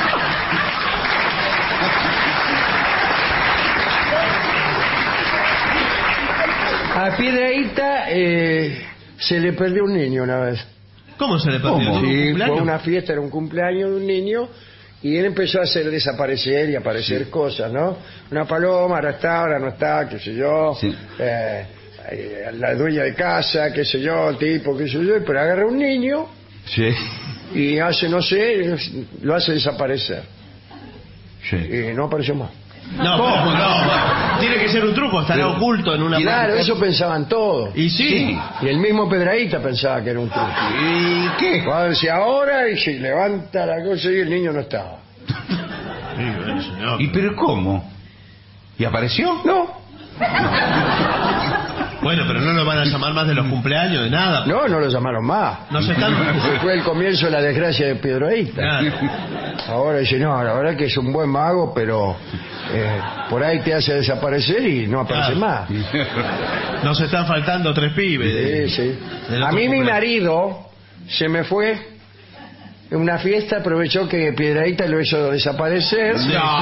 A Piedrahíta se le perdió un niño una vez. ¿Cómo se le perdió? ¿En un Sí, fue cumpleaños? una fiesta, era un cumpleaños de un niño y él empezó a hacer desaparecer y aparecer cosas, ¿no? Una paloma, ahora no está, qué sé yo. Sí. La dueña de casa, qué sé yo, el tipo, qué sé yo, pero agarra un niño Sí. y hace, no sé, lo hace desaparecer. Sí. Y no apareció más. No, no. Tiene que ser un truco, estará Pero- oculto en una... Claro, eso pensaban todos. Y sí. Y el mismo Piedrahíta pensaba que era un truco. ¿Y qué? Cuando decía ahora y se levanta la cosa y el niño no estaba. Sí, bueno, señor. ¿Y pero cómo? ¿Y apareció? No, Bueno, pero no nos van a llamar más de los cumpleaños, de nada. no lo llamaron más. No se están... Ese fue el comienzo de la desgracia de Piedrahíta. Claro. Ahora dice, no, la verdad que es un buen mago, pero por ahí te hace desaparecer y no aparece Claro. más. Nos están faltando 3 pibes. Sí. del A otro mí mi cumpleaños. marido se me fue en una fiesta, aprovechó que Piedrahíta lo hizo desaparecer,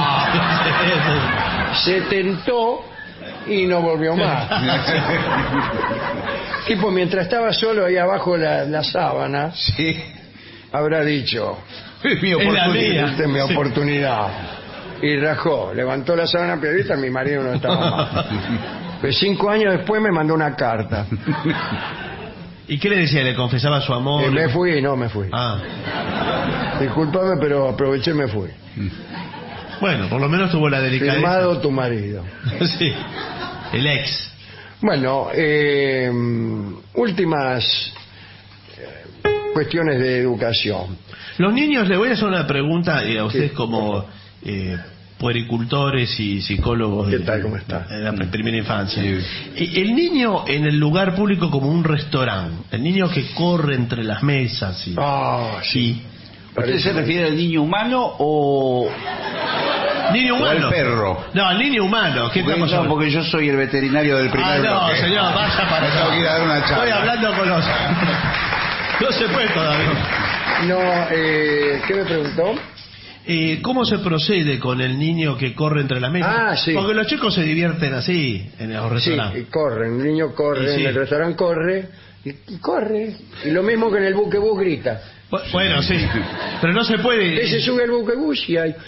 se tentó y no volvió más. Tipo, mientras estaba solo ahí abajo de la sábana, Sí. habrá dicho, Es mi Es la oportunidad. mía. esta es mi Sí. oportunidad. Y rajó, levantó la sábana Piedrahíta, mi marido no estaba más. Pues 5 años después me mandó una carta. ¿Y qué le decía? ¿Le confesaba su amor? Me fui, no me fui. Ah, Discúlpame, pero aproveché y me fui. bueno, por lo menos tuvo la delicadeza. Firmado tu marido. Sí, el ex. Bueno, últimas cuestiones de educación. Los niños, le voy a hacer una pregunta a ustedes como puericultores y psicólogos ¿Qué tal? ¿Cómo está? de la primera infancia. Sí. El niño en el lugar público como un restaurante, el niño que corre entre las mesas y... Ah, sí. ¿Usted se refiere al niño humano o Niño o humano. al perro? No, al niño humano. ¿Qué Porque, estamos no, hablando? porque yo soy el veterinario del primer no, bloque. señor, vaya para Me tengo que ir a dar una charla. Estoy hablando con los... No se puede todavía. No, ¿qué me preguntó? ¿Cómo se procede con el niño que corre entre las mesas? Ah, sí. Porque los chicos se divierten así en los Sí, restaurantes. y corre, el niño corre, Y sí. en el restaurante corre, y corre. Y lo mismo que en el buquebús grita. Bueno, sí. Pero no se puede... Ese sube al buquebús y hay...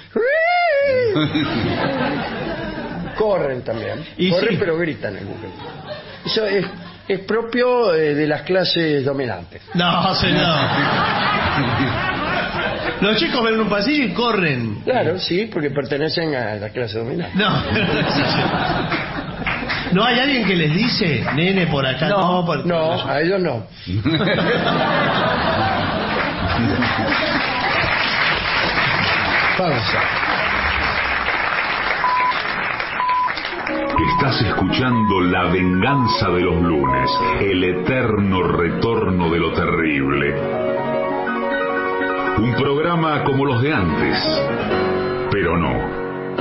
Corren también. Y Corren sí. pero gritan en el buquebús. Eso es propio de las clases dominantes. No, señor. Los chicos ven un pasillo y corren. Claro, sí, porque pertenecen a la clase dominante. No. ¿No hay alguien que les dice, nene, por acá? No, a ellos no. Pausa. Estás escuchando La venganza de los lunes, el eterno retorno de lo terrible. Un programa como los de antes, pero no.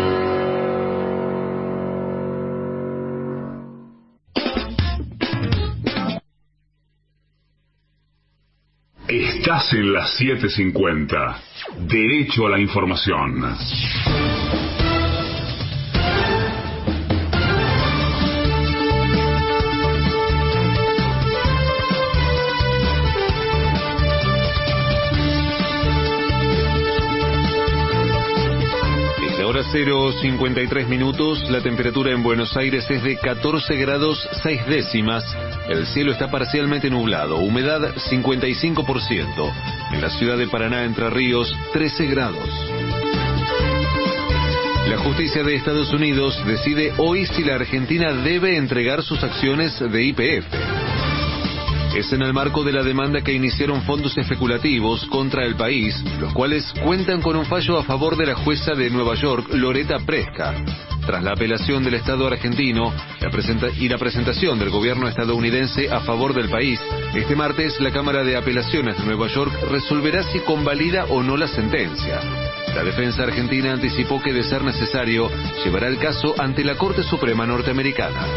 Estás en las 7:50. Derecho a la información. Hora 0:53 minutos, la temperatura en Buenos Aires es de 14 grados 6 décimas, el cielo está parcialmente nublado, humedad 55%, en la ciudad de Paraná, Entre Ríos, 13 grados. La justicia de Estados Unidos decide hoy si la Argentina debe entregar sus acciones de YPF. Es en el marco de la demanda que iniciaron fondos especulativos contra el país, los cuales cuentan con un fallo a favor de la jueza de Nueva York, Loretta Preska. Tras la apelación del Estado argentino y la presentación del gobierno estadounidense a favor del país, este martes la Cámara de Apelaciones de Nueva York resolverá si convalida o no la sentencia. La defensa argentina anticipó que, de ser necesario, llevará el caso ante la Corte Suprema norteamericana.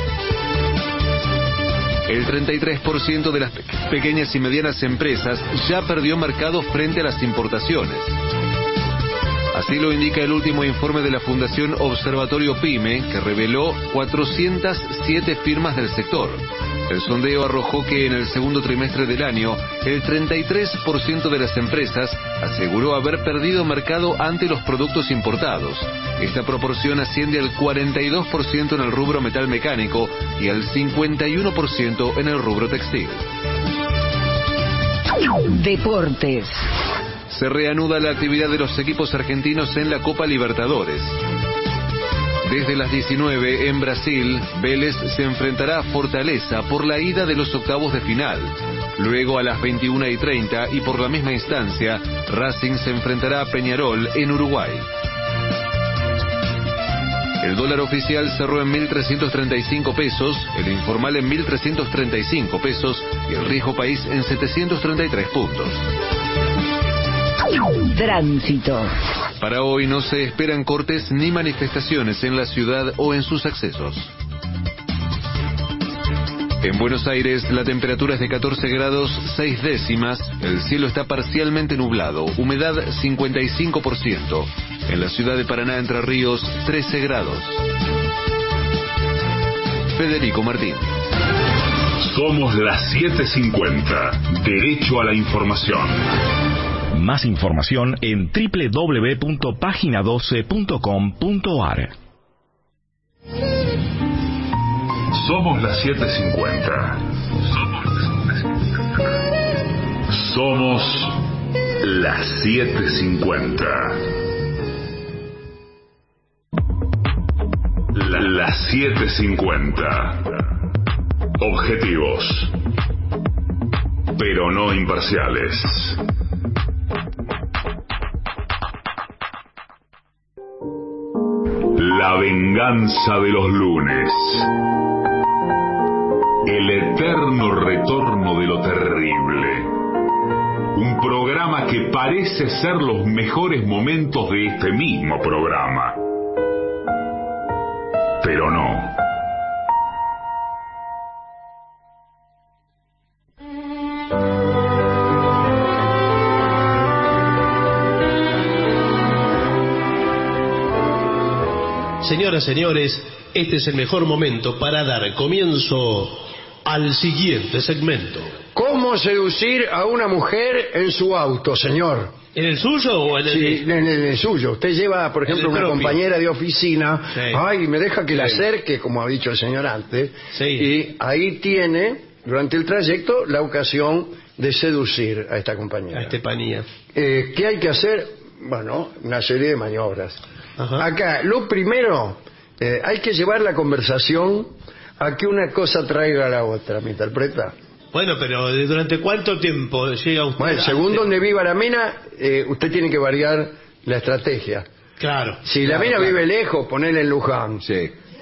El 33% de las pequeñas y medianas empresas ya perdió mercado frente a las importaciones. Así lo indica el último informe de la Fundación Observatorio PYME, que reveló 407 firmas del sector. El sondeo arrojó que en el segundo trimestre del año, el 33% de las empresas aseguró haber perdido mercado ante los productos importados. Esta proporción asciende al 42% en el rubro metal mecánico y al 51% en el rubro textil. Deportes. Se reanuda la actividad de los equipos argentinos en la Copa Libertadores. Desde las 19 en Brasil, Vélez se enfrentará a Fortaleza por la ida de los octavos de final. Luego a las 21:30 y por la misma instancia, Racing se enfrentará a Peñarol en Uruguay. El dólar oficial cerró en 1.335 pesos, el informal en 1.335 pesos y el riesgo país en 733 puntos. Tránsito. Para hoy no se esperan cortes ni manifestaciones en la ciudad o en sus accesos. En Buenos Aires la temperatura es de 14 grados 6 décimas, el cielo está parcialmente nublado, humedad 55%. En la ciudad de Paraná, Entre Ríos, 13 grados. Federico Martín. Somos las 7:50. Derecho a la información. Más información en www.pagina12.com.ar. Somos las 7:50. Somos las 7:50. Las 7:50. Objetivos, pero no imparciales. La venganza de los lunes. El eterno retorno de lo terrible. Un programa que parece ser los mejores momentos de este mismo programa. Pero no. Señoras, señores, este es el mejor momento para dar comienzo al siguiente segmento. ¿Cómo seducir a una mujer en su auto, señor? ¿En el suyo o en el...? Sí, en el suyo. Usted lleva, por ejemplo, una compañera de oficina. Sí. Ay, me deja que la acerque, como ha dicho el señor antes. Sí. Y ahí tiene, durante el trayecto, la ocasión de seducir a esta compañera. A Estefanía. ¿Qué hay que hacer? Bueno, una serie de maniobras. Ajá. Acá, lo primero, hay que llevar la conversación a que una cosa traiga a la otra, ¿me interpreta? Bueno, pero ¿durante cuánto tiempo llega usted? Bueno, según donde viva la mina, usted tiene que variar la estrategia. Claro. Si la mina vive lejos, ponele en Luján. Sí.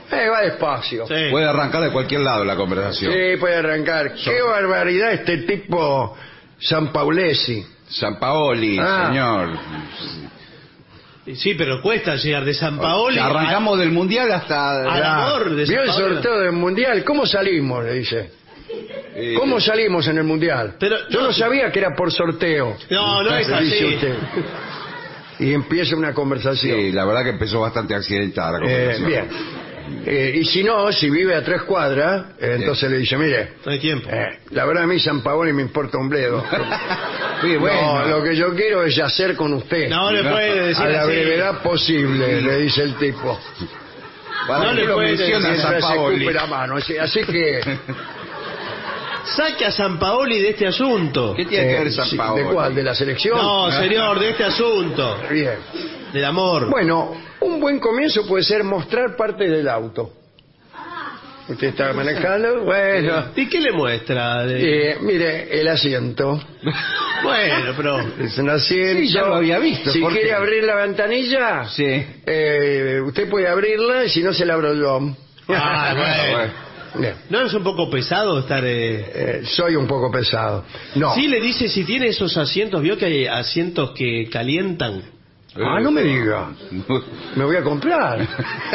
Va despacio. Sí. Puede arrancar de cualquier lado la conversación. Sí, puede arrancar. Qué barbaridad este tipo San Paulesi. San Paoli, señor. Sí, pero cuesta llegar de San Paoli. Arrancamos del Mundial hasta... al amor de ¿Vio San el Paoli? sorteo del Mundial? ¿Cómo salimos? Le dice. ¿Cómo salimos en el Mundial? Pero, yo no sabía que era por sorteo. No es le dice así. usted. Y empieza una conversación. Sí, la verdad que empezó bastante accidentada la conversación. Bien. Y si no, si vive a 3 cuadras, entonces le dice, mire, No hay tiempo. la verdad a mí San Paoli me importa un bledo. Sí, bueno. No, lo que yo quiero es yacer con usted. No le puede decir a la así. brevedad posible, le dice el tipo. Para No que le lo puede menciona Mientras San se Paoli. escupe la mano. Así que... Saque a San Paoli de este asunto. ¿Qué tiene que ver San sí, Paoli? ¿de cuál? ¿De la selección? No, señor, de este asunto. Bien. Del amor. Bueno, un buen comienzo puede ser mostrar partes del auto. Usted está manejando, bueno... ¿Y qué le muestra? mire, el asiento. Bueno, pero... Es un asiento. Sí, ya lo había visto. Si ¿por quiere qué? abrir la ventanilla, Sí. usted puede abrirla y si no se la abro yo. Ah, bueno. Bien. ¿No es un poco pesado estar...? Soy un poco pesado. No. Sí, le dice si tiene esos asientos. ¿Vio que hay asientos que calientan? No me diga. Me voy a comprar.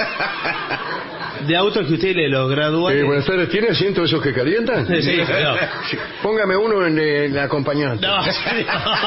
De autos que usted le los gradúa. Buenas tardes. ¿Tiene asientos esos que calientan? Sí, señor. Póngame uno en el acompañante. No, señor.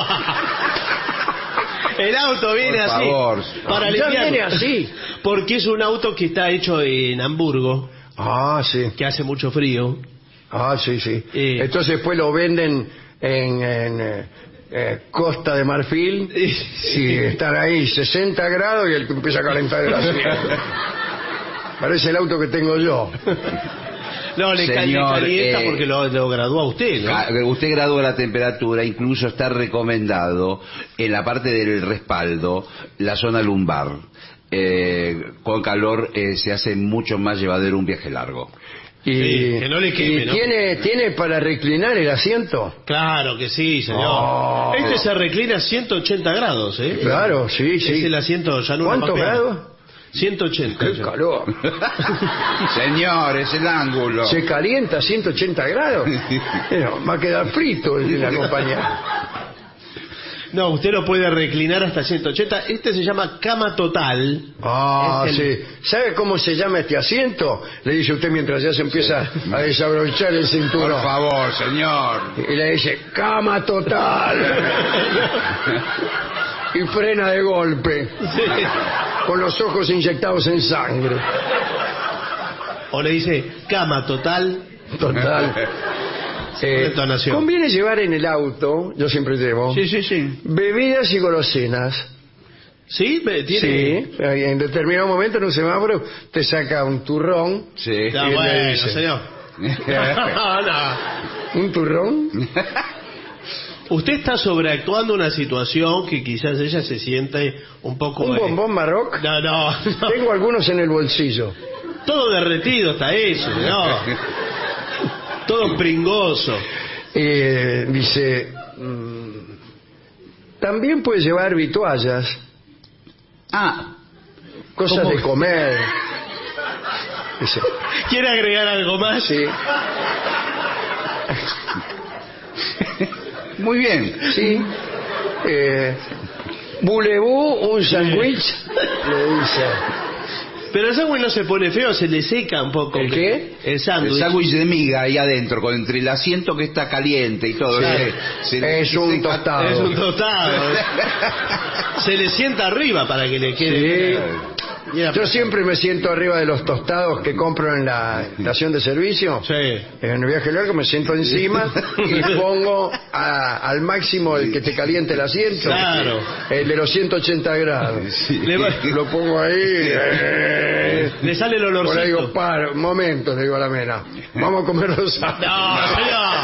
El auto viene Por así. favor. Para Ya limpiar. viene así. Porque es un auto que está hecho en Hamburgo, Sí. que hace mucho frío. Sí. Entonces después lo venden en Costa de Marfil y están ahí 60 grados y el que empieza a calentar el asiento. Parece el auto que tengo yo. No, le Señor, calienta porque lo gradúa usted, ¿no? Usted gradúa la temperatura, incluso está recomendado en la parte del respaldo, la zona lumbar. Con calor se hace mucho más llevadero un viaje largo. Y, que no le queme, y ¿no? ¿tiene para reclinar el asiento? Claro que sí, señor. Oh. Este se reclina a 180 grados, ¿eh? Claro, sí. Es el asiento llanura ¿Cuántos papeana. grados? 180. ¡Qué señor. calor! Señor, es el ángulo. ¿Se calienta a 180 grados? Bueno, va a quedar frito el de la compañía. No, usted lo puede reclinar hasta 180. Este se llama cama total. Es el- Sí. ¿Sabe cómo se llama este asiento? Le dice usted mientras ya se empieza a desabrochar el Por cinturón. favor, señor. Y le dice, cama total. Y frena de golpe, con los ojos inyectados en sangre. O le dice cama total. Total. Entonación. Conviene llevar en el auto, yo siempre llevo, Sí. bebidas y golosinas. ¿Sí? ¿Tiene? Sí, en determinado momento en un semáforo te saca un turrón. Sí. Está Y le bueno, dice- señor. No. ¿Un turrón? Usted está sobreactuando una situación que quizás ella se siente un poco... ¿Un bombón Maroc? No. Tengo algunos en el bolsillo. Todo derretido está eso, ¿no? Todo pringoso. Dice, también puedes llevar vituallas, cosas ¿Cómo? de comer. Dice, ¿Quiere agregar algo más? sí, Muy bien. sí. Boulez-vous un sándwich? Le dice. Pero el sándwich no se pone feo, se le seca un poco. ¿El qué? El El sándwich. sándwich de miga ahí adentro, entre el asiento que está caliente y todo. Claro. Es un seca- tostado. Es un tostado. Se le sienta arriba para que le quede. Sí. Yo siempre me siento arriba de los tostados que compro en la estación de servicio. Sí. En el viaje largo me siento encima y pongo al máximo el que te caliente el asiento. Claro. El de los 180 grados. Le va- Lo pongo ahí. Le sale el Por olorcito. ahí digo, para, un momento, le digo a la mena. Vamos a comer los No, señor.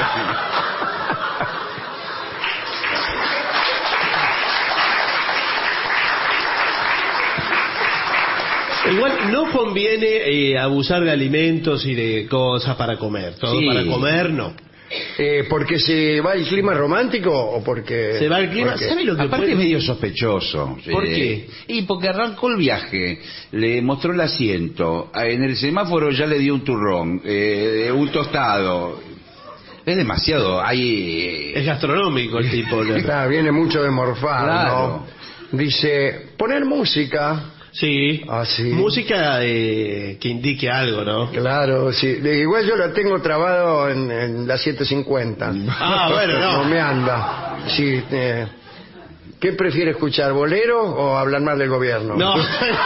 Igual no conviene abusar de alimentos y de cosas para comer. Todo Sí. para comer, no. ¿Porque se va el clima romántico o porque...? Se va el clima, porque... ¿sabe lo que Aparte puede? es medio sospechoso. ¿Por qué? Y porque arrancó el viaje, le mostró el asiento, en el semáforo ya le dio un turrón, un tostado. Es demasiado, Es gastronómico el tipo. Claro, viene mucho de morfar, Claro. ¿no? Dice, poner música. Sí. Ah, sí. Música que indique algo, ¿no? Claro, sí. Igual yo la tengo trabado en la 750. Ah, bueno, no. No me anda. Sí, ¿qué prefiere escuchar, bolero o hablar mal del gobierno? No.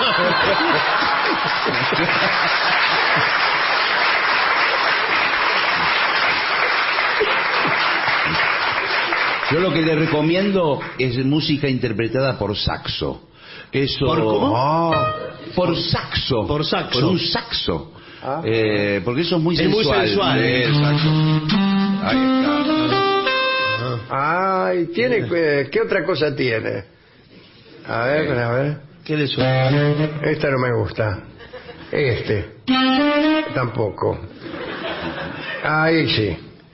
Yo lo que le recomiendo es música interpretada por saxo. Eso. ¿Por cómo? Por saxo. Por saxo. Por un saxo. Ah. Porque eso es muy Es muy sensual. sensual. El saxo. Ahí está. Ay, tiene... ¿Qué otra cosa tiene? A ver. ¿Qué le suena? Esta no me gusta. Tampoco. Ahí sí.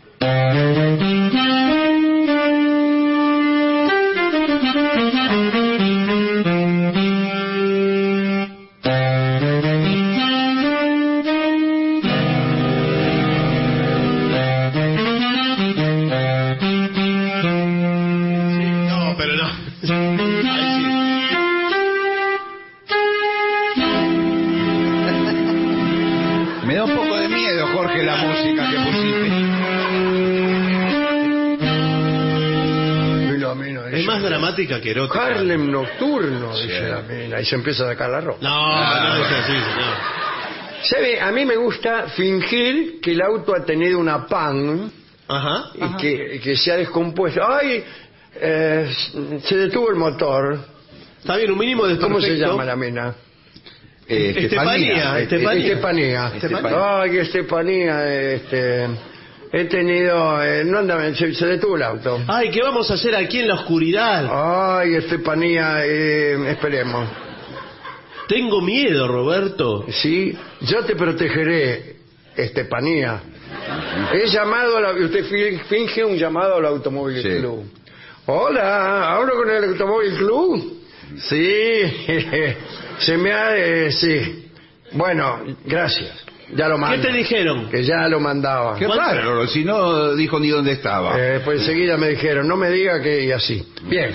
No, pero no. Ahí sí. Me da un poco de miedo, Jorge, la música que pusiste. Y la mina dice, Es más dramática que erótica. Harlem nocturno, dice la mina. Y se empieza a sacar la ropa. No es así, señor. ¿Sabe? A mí me gusta fingir que el auto ha tenido una pan Ajá. y que se ha descompuesto. ¡Ay! Se detuvo el motor. Está bien, un mínimo de ¿Cómo se perfecto. llama la mina? Estefanía. Estefanía. Ay, Estefanía, he tenido, no anda, se detuvo el auto. Ay, ¿qué vamos a hacer aquí en la oscuridad? Ay, Estefanía, esperemos. Tengo miedo, Roberto. Sí, yo te protegeré, Estefanía. He llamado, usted finge un llamado al Automóvil Sí. Club. Hola, ¿hablo con el Automóvil Club? Sí, se me ha... sí. Bueno, gracias. Ya lo mando. ¿Qué te dijeron? Que ya lo mandaba. Qué raro, si no dijo ni dónde estaba. Pues enseguida me dijeron, no me diga que... y así. Bien.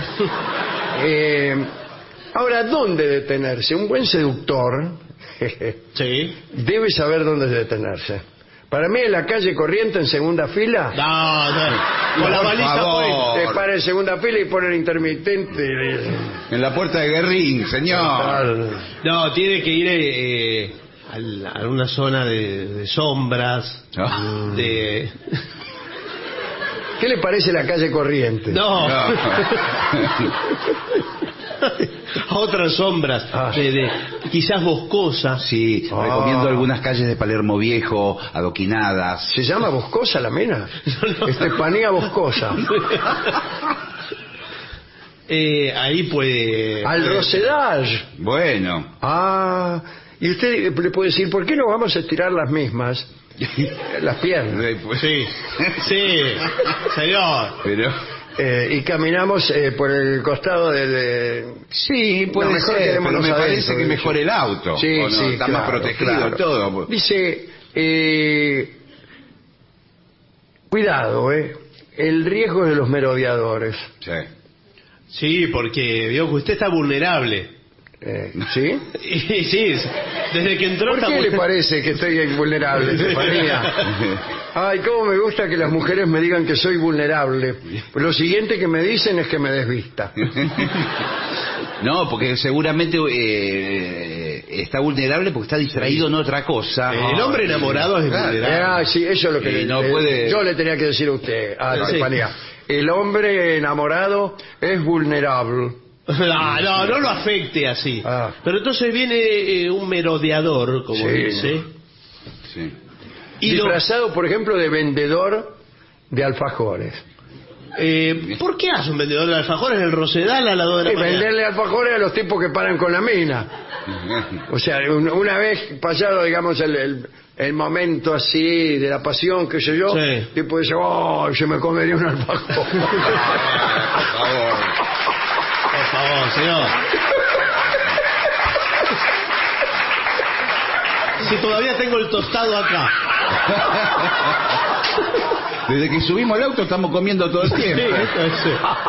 Ahora, ¿dónde detenerse? Un buen seductor Sí. debe saber dónde detenerse. Para mí, en la calle Corriente, en segunda fila... No. Con la Por baliza favor. Te para en segunda fila y pone el intermitente. En la puerta de Guerrín, señor. No, tiene que ir a una zona de sombras. No. De... ¿Qué le parece la calle Corriente? No. No. A otras sombras. Quizás boscosas. Sí, recomiendo algunas calles de Palermo Viejo, adoquinadas. ¿Se llama Boscosa la mina? Estefanía Boscosa. Ahí puede... Al Rosedal. Bueno. Ah, y usted le puede decir, ¿por qué no vamos a estirar las mismas? Las piernas. Sí, sí, señor. Pero... Y caminamos por el costado Sí, puede No, mejor ser, quedémonos pero me adentro, parece que dice. mejor el auto. Sí, ¿o no? sí, Está claro, más protegido claro. todo. Dice, cuidado, el riesgo de los merodeadores. Sí. Sí, porque vio que usted está vulnerable. ¿Sí? Y sí, desde que entró ¿Por está qué le vulnerable. parece que estoy invulnerable, Estefanía? Ay, cómo me gusta que las mujeres me digan que soy vulnerable. Pues lo siguiente que me dicen es que me desvista. No, porque seguramente está vulnerable porque está distraído en otra cosa. El hombre enamorado es vulnerable. Ah, sí, eso es lo que no puede... yo le tenía que decir a usted, a Sí. Estefanía. El hombre enamorado es vulnerable. No lo afecte así. Ah. Pero entonces viene un merodeador, como Sí. dice. Sí. Y lo- Disfrazado, por ejemplo, de vendedor de alfajores. ¿Por qué hace un vendedor de alfajores en el Rosedal a las 2 de la Y mañana? venderle alfajores a los tipos que paran con la mina. O sea, una vez pasado, digamos, el el momento así de la pasión, qué sé yo, Sí. tipo dice, oh, se me comería un alfajor. Por favor. Por favor, señor. Si todavía tengo el tostado acá. Desde que subimos al auto estamos comiendo todo el Sí, tiempo. esto es.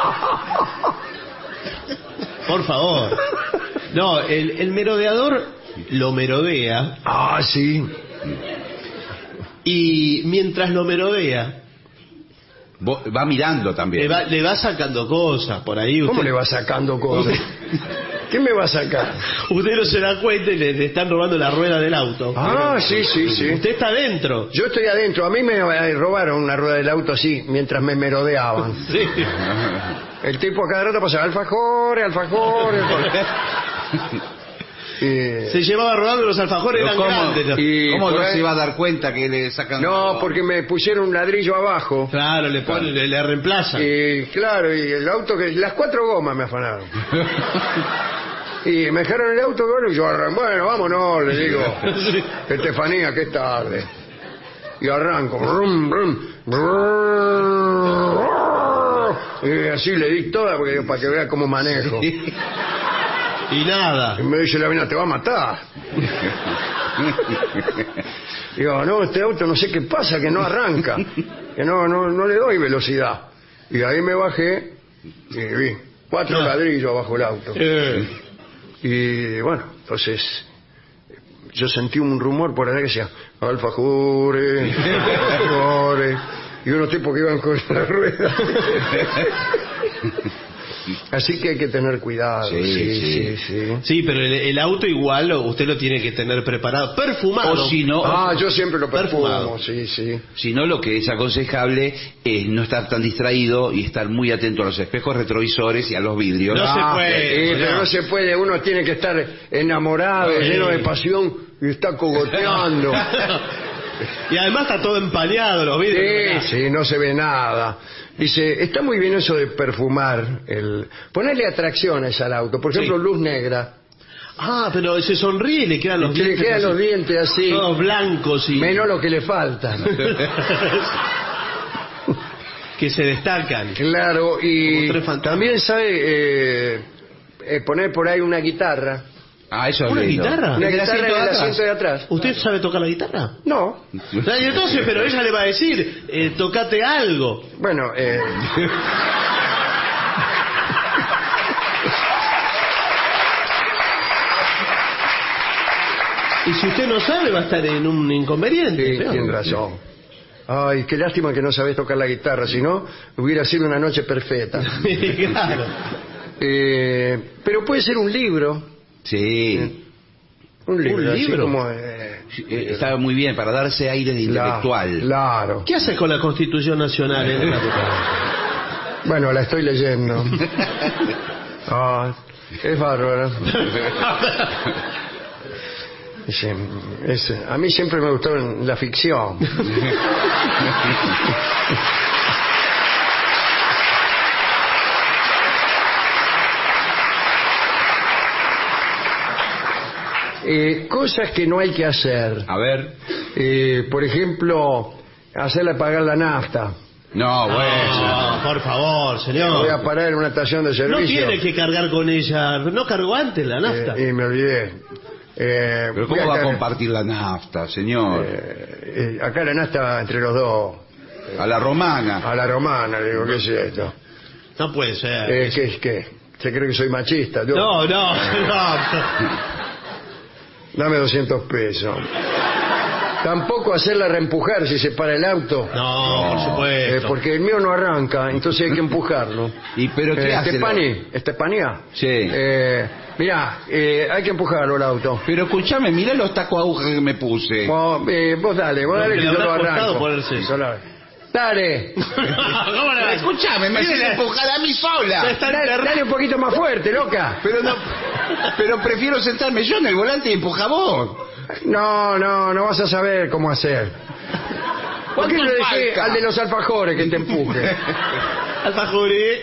Por favor. No, el merodeador lo merodea Ah, sí. y mientras lo merodea Va mirando también. le va sacando cosas por ahí. ¿Cómo Usted, le va sacando cosas? ¿Qué me va a sacar? usted no se da cuenta y le están robando la rueda del auto. Ah, sí, sí, sí. Usted está adentro. Yo estoy adentro. A mí me robaron una rueda del auto así, mientras me merodeaban. Sí. El tipo a cada rato pasaba, alfajores, alfajores. Se llevaba rodando los alfajores, Pero eran ¿cómo, grandes. ¿No? ¿Cómo por no ahí- se va a dar cuenta que le sacan? No, porque me pusieron un ladrillo abajo. Claro, le ponen, le reemplazan. Y claro, y el auto, que las 4 gomas me afanaron. Y me dejaron el auto, bueno, y yo bueno, vámonos, le digo. Sí. Estefanía, que es tarde. Y arranco. Brum, brum, brum. Y así le di toda para que vea cómo manejo. Y nada. Y me dice la mina, te va a matar. Digo, no, este auto no sé qué pasa, que no arranca. Que no le doy velocidad. Y ahí me bajé y vi 4 No. ladrillos bajo el auto. Y bueno, entonces yo sentí un rumor por ahí que decía, alfajores, alfajores. Y unos tipos que iban con la rueda. Así que hay que tener cuidado. Sí. Sí, pero el auto igual usted lo tiene que tener preparado, perfumado. O si no, Ah, yo siempre lo Perfumado. perfumo, sí. si no, lo que es aconsejable es no estar tan distraído y estar muy atento a los espejos retrovisores y a los vidrios. No se puede, pero señor. no se puede, uno tiene que estar enamorado, Sí. lleno de pasión y está cogoteando. Y además está todo empañado los vidrios. Sí, no se ve nada. Dice, está muy bien eso de perfumar, ponerle atracciones al auto, por ejemplo, Sí. luz negra. Ah, pero se sonríe y le quedan los Que le dientes. quedan así, los dientes así, todos blancos y menos lo que le falta. que se destacan. Claro, y Como tres fantasmas. también sabe poner por ahí una guitarra. Ah, eso es ¿Una lindo. guitarra? Una ¿En el guitarra en asiento de el atrás? asiento de atrás. ¿Usted sabe tocar la guitarra? No, Y entonces, pero ella le va a decir, tocate algo. bueno, Y si usted no sabe, va a estar en un inconveniente. sí, feo. tiene razón. Ay, qué lástima que no sabés tocar la guitarra, si no, hubiera sido una noche perfecta. Claro. Pero puede ser un libro. Sí. Un libro, ¿Un así libro? como, Está muy bien para darse aire de intelectual. Claro. ¿Qué hace con la Constitución Nacional? Bueno, la estoy leyendo. Ah, es bárbaro. Sí, a mí siempre me gustó la ficción. Cosas que no hay que hacer. A ver. Por ejemplo, hacerle pagar la nafta. No, bueno. No, por favor, Voy señor. a parar en una estación de No servicio. tiene que cargar con ella. ¿No cargó antes la nafta? Y me olvidé. Pero Voy ¿cómo va a cargar- compartir la nafta, señor? acá la nafta entre los dos. A la romana. A la romana, le digo, ¿qué es esto? No puede ser. ¿Qué es qué? ¿Se cree que soy machista? Yo, No. Dame 200 pesos. Tampoco hacerla reempujar si se para el auto. No, por supuesto. Porque el mío no arranca, entonces hay que empujarlo. ¿Y pero qué hace? Estefanía. Sí. Mirá, hay que empujarlo el auto. Pero escúchame, mirá los tacos agujas que me puse. Vos dale Lo que que le yo lo habrá costado arranco. ponerse eso. Dale. ¿Cómo le va? Escúchame, me haces empujar a mí sola. Dale un poquito más fuerte, loca. Pero prefiero sentarme yo en el volante y empuja vos. No vas a saber cómo hacer. ¿Por qué no le dejé falta? al de los alfajores que te empuje? Alfajores.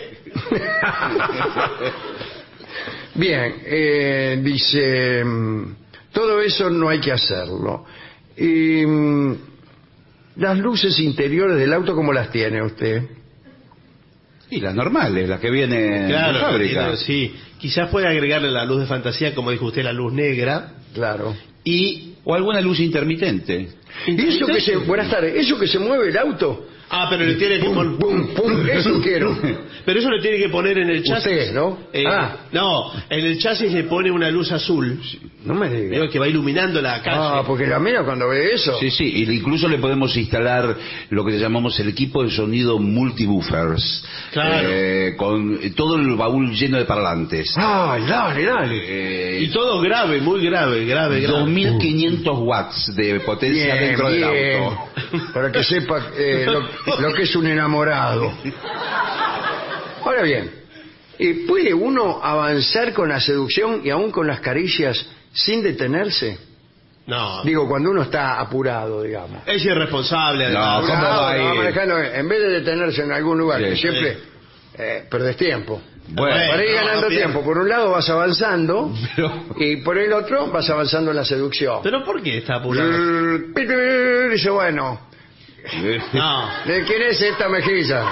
Bien, dice, todo eso no hay que hacerlo. Y las luces interiores del auto, ¿cómo las tiene usted? Y las normales, las que vienen de fábrica. Sí. Quizás puede agregarle la luz de fantasía, como dijo usted, la luz negra. Claro. O alguna luz intermitente. ¿Y eso que se... Buenas tardes. ¿Eso que se mueve el auto? Ah, pero le tiene que poner... Eso quiero. Pero eso le tiene que poner en el chasis. Usted, ¿no? No, en el chasis le pone una luz azul. No me diga. Veo que va iluminando la calle. Ah, porque la mía cuando ve eso... Sí, y incluso le podemos instalar lo que llamamos el equipo de sonido multibuffers. Claro. Con todo el baúl lleno de parlantes. ¡Ay, dale! Y todo grave, muy grave. 2500 watts de potencia dentro del auto. Para que sepa lo que es un enamorado. Ahora bien, ¿puede uno avanzar con la seducción y aún con las caricias sin detenerse? No. Digo, cuando uno está apurado, digamos. Es irresponsable. No, ¿cómo va a ir? Manejando, en vez de detenerse en algún lugar, que siempre perdés tiempo. Bueno, para ir ganando tiempo. Por un lado vas avanzando y por el otro vas avanzando en la seducción. ¿Pero por qué está apurado? Dice, bueno... No. ¿De quién es esta mejilla?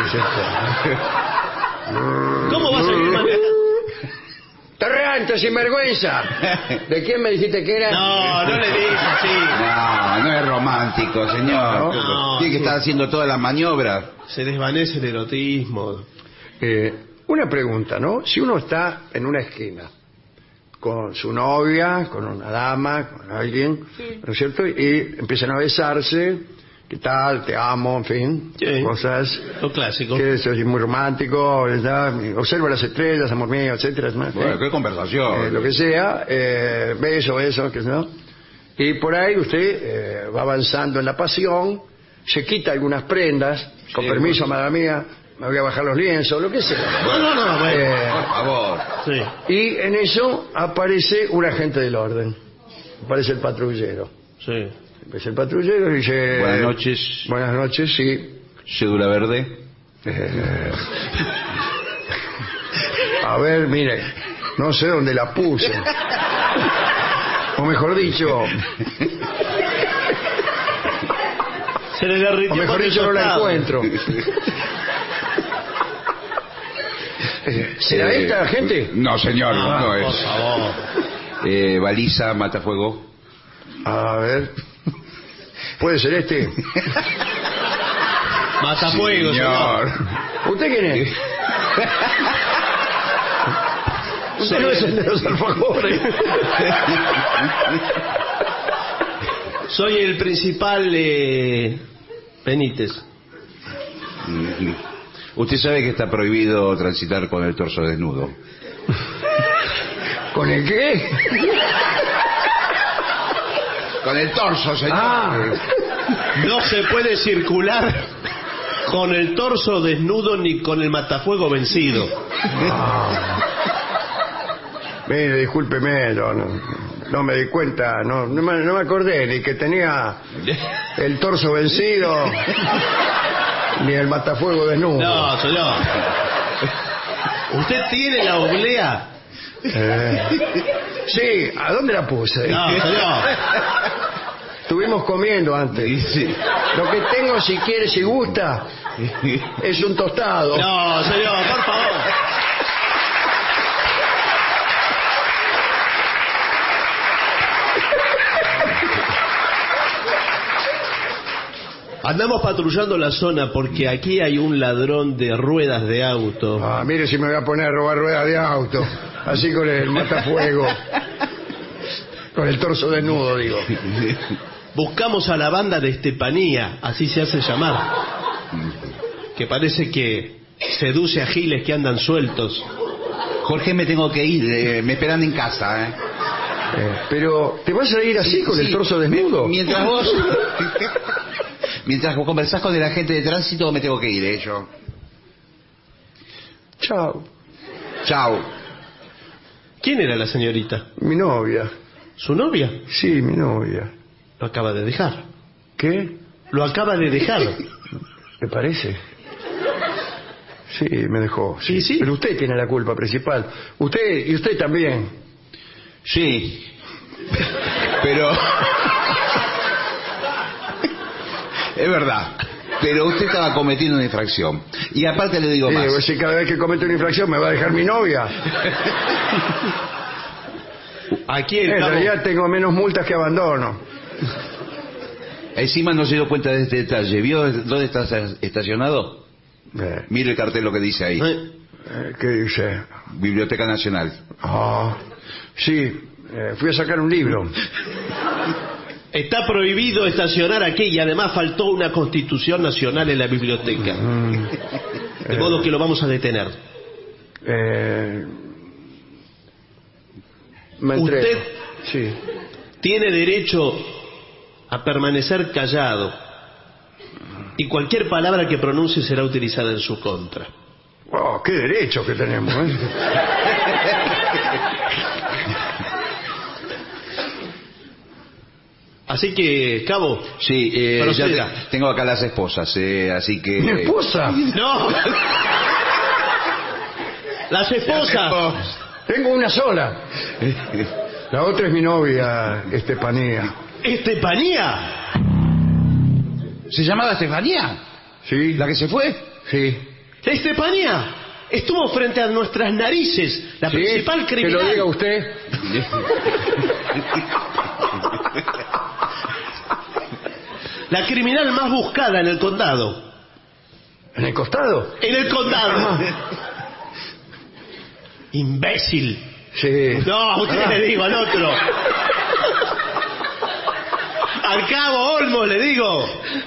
¿Cómo vas a ir manejando? ¡Torrante, sinvergüenza! ¿De quién me dijiste que era? No le digas así. No es romántico, señor. No, Tiene que estar haciendo todas las maniobras. Se desvanece el erotismo. Una pregunta, ¿no? Si uno está en una esquina con su novia, con una dama, con alguien, ¿no es cierto? Y empiezan a besarse, ¿qué tal? Te amo, en fin, cosas. Lo clásico. Que eso es muy romántico, ¿verdad? Observo las estrellas, amor mío, etcétera. Bueno, qué conversación. Lo que sea, beso, qué sé yo. Y por ahí usted va avanzando en la pasión, se quita algunas prendas, con permiso, madre mía, me voy a bajar los lienzos, lo que sea. No, bueno. Por favor. Sí. Y en eso aparece un agente del orden. Aparece el patrullero. Sí. Aparece el patrullero y dice... Buenas noches. Buenas noches, sí. Cédula verde. A ver, mire, no sé dónde la puse. O mejor dicho... Se le derritió. O mejor dicho, no la encuentro. ¿Será esta gente? No, señor, no es. Por favor. Baliza, matafuego. A ver. ¿Puede ser este? Matafuego, señor. ¿Usted quién es? Usted no es el de los alfajores. Soy el principal Benítez. Usted sabe que está prohibido transitar con el torso desnudo. ¿Con el qué? Con el torso, señor. No se puede circular con el torso desnudo ni con el matafuego vencido. Mire, discúlpeme, no me di cuenta, no me acordé ni que tenía el torso vencido ni el matafuego desnudo. No, señor. ¿Usted tiene la oblea? Sí, ¿a dónde la puse? No, señor. Estuvimos comiendo antes. Sí. Lo que tengo, si quiere, si gusta, es un tostado. No, señor, por favor. Andamos patrullando la zona porque aquí hay un ladrón de ruedas de auto. Mire si me voy a poner a robar ruedas de auto. Así con el matafuego. Con el torso desnudo, digo. Buscamos a la banda de Estefanía, así se hace llamar. Que parece que seduce a giles que andan sueltos. Jorge, me tengo que ir. Me esperan en casa, Pero, ¿te vas a ir así con el torso desnudo? Mientras vos conversás con el agente de tránsito, me tengo que ir, yo. Chao. Chao. ¿Quién era la señorita? Mi novia. ¿Su novia? Sí, mi novia. Lo acaba de dejar. ¿Qué? Lo acaba de dejar. ¿Me parece? Sí, me dejó. Sí. Pero usted tiene la culpa principal. Usted y usted también. Sí. Pero... Es verdad. Pero usted estaba cometiendo una infracción. Y aparte le digo más. Si cada vez que comete una infracción me va a dejar mi novia. Aquí En realidad tengo menos multas que abandono. Encima no se dio cuenta de este detalle. ¿Vio dónde está estacionado? Mire el cartel lo que dice ahí. ¿Qué dice? Biblioteca Nacional. Sí, fui a sacar un libro. Está prohibido estacionar aquí y además faltó una constitución nacional en la biblioteca. De modo que lo vamos a detener. Usted tiene derecho a permanecer callado y cualquier palabra que pronuncie será utilizada en su contra. ¡Qué derecho que tenemos! Así que, cabo. Sí, ya tengo acá las esposas, así que... ¿Mi esposa? ¡No! Las esposas. Tengo una sola. La otra es mi novia, Estefanía. ¿Estefanía? ¿Se llamaba Estefanía? Sí. ¿La que se fue? Sí. Estefanía estuvo frente a nuestras narices, la principal criminal. Que lo diga usted. La criminal más buscada en el condado. ¿En el costado? En el condado. Imbécil. Sí. No, a usted le digo, al otro. Al cabo Olmos le digo.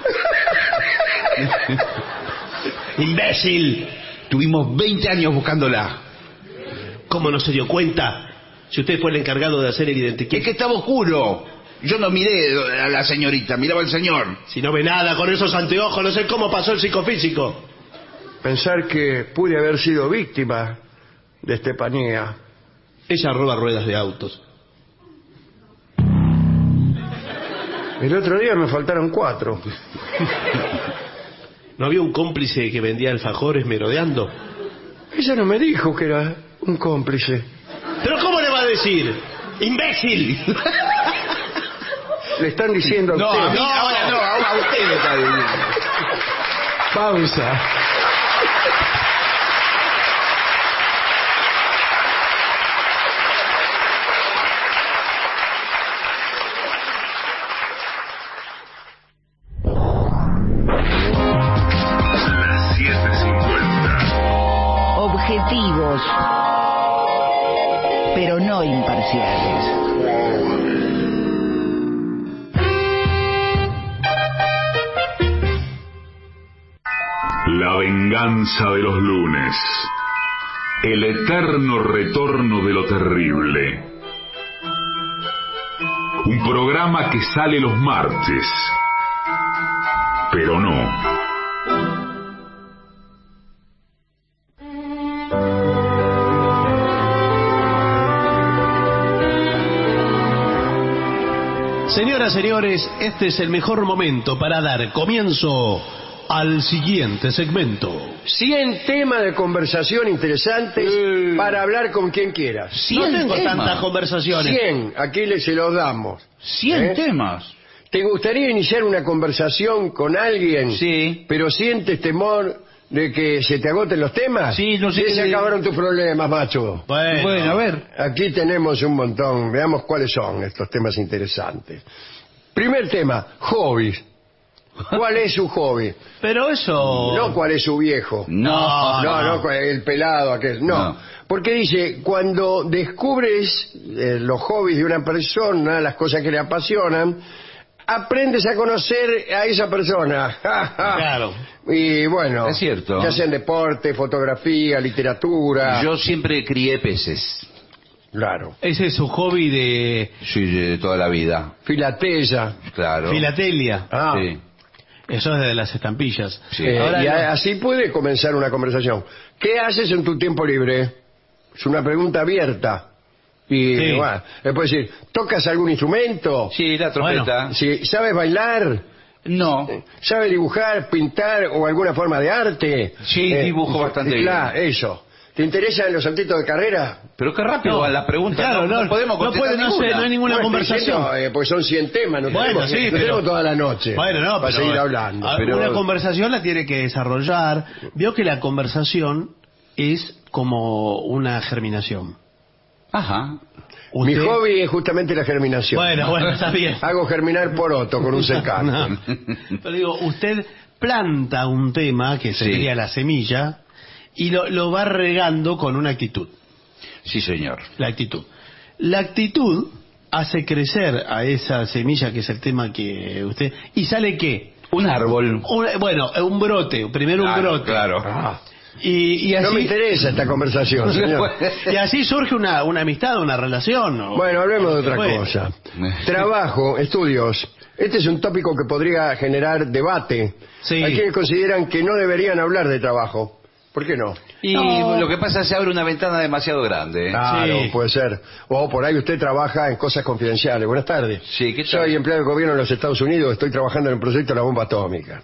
Imbécil. Tuvimos 20 años buscándola. ¿Cómo no se dio cuenta? Si usted fue el encargado de hacer el identikit. Es que estaba oscuro. Yo no miré a la señorita, miraba al señor. Si no ve nada con esos anteojos, no sé cómo pasó el psicofísico. Pensar que pude haber sido víctima de Estefanía. Ella roba ruedas de autos. El otro día me faltaron 4. ¿No había un cómplice que vendía alfajores merodeando? Ella no me dijo que era un cómplice. ¿Pero cómo le va a decir? ¡Imbécil! Le están diciendo a usted. No, ahora a usted le está diciendo. Pausa. Las 7:50. Objetivos, pero no imparciales. La venganza de los lunes. El eterno retorno de lo terrible. Un programa que sale los martes. Pero no. Señoras, señores, este es el mejor momento para dar comienzo al siguiente segmento. 100 temas de conversación interesantes para hablar con quien quieras. No tengo tantas conversaciones. 100, aquí se los damos. 100 temas. ¿Te gustaría iniciar una conversación con alguien? Sí. Pero sientes temor de que se te agoten los temas. Sí, no sé Ya qué se acabaron tus problemas, macho. Bueno, a ver. Aquí tenemos un montón. Veamos cuáles son estos temas interesantes. Primer tema, hobbies. ¿Cuál es su hobby? Pero eso... No cuál es su viejo. No. El pelado aquel. No. Porque dice, cuando descubres los hobbies de una persona, las cosas que le apasionan, aprendes a conocer a esa persona. Claro. Y bueno, Es cierto. ya sea en deporte, fotografía, literatura. Yo siempre crié peces. Claro. Ese es su hobby de Sí, de toda la vida. Filatella. Claro. filatelia. Sí. Eso es de las estampillas. Sí. Ahora Y no. así puede comenzar una conversación. ¿Qué haces en tu tiempo libre? Es una pregunta abierta. Y Sí. bueno, le puedes decir, ¿tocas algún instrumento? Sí, la trompeta. Sí, ¿sabes bailar? No. ¿Sabes dibujar, pintar o alguna forma de arte? Sí, dibujo bastante claro, eso. ¿Te interesan los autitos de carrera? Pero qué rápido van las preguntas. Claro, no podemos contestar ninguna. No hay ninguna conversación. Pues son 100 temas, no Bueno, tenemos, sí, no pero- tenemos toda la noche Bueno, no, para pero- seguir hablando. Una conversación la tiene que desarrollar. Veo que la conversación es como una germinación. Ajá. Mi hobby es justamente la germinación. Bueno, está bien. Hago germinar poroto con un secante. No. Pero digo, usted planta un tema que sería la semilla y lo va regando con una actitud. Sí, señor. La actitud. La actitud hace crecer a esa semilla que es el tema que usted... ¿Y sale qué? Un árbol. Un brote. Primero un brote. Claro. Y así, No me interesa esta conversación, señor. y así surge una amistad, una relación. Bueno, hablemos de otra cosa. Trabajo, estudios. Este es un tópico que podría generar debate. Sí. Hay quienes consideran que no deberían hablar de trabajo. ¿Por qué no? Y lo que pasa es que se abre una ventana demasiado grande. Claro, Sí. puede ser. O por ahí usted trabaja en cosas confidenciales. Buenas tardes. Sí, ¿qué tal? Soy empleado del gobierno de los Estados Unidos. Estoy trabajando en el proyecto de la bomba atómica.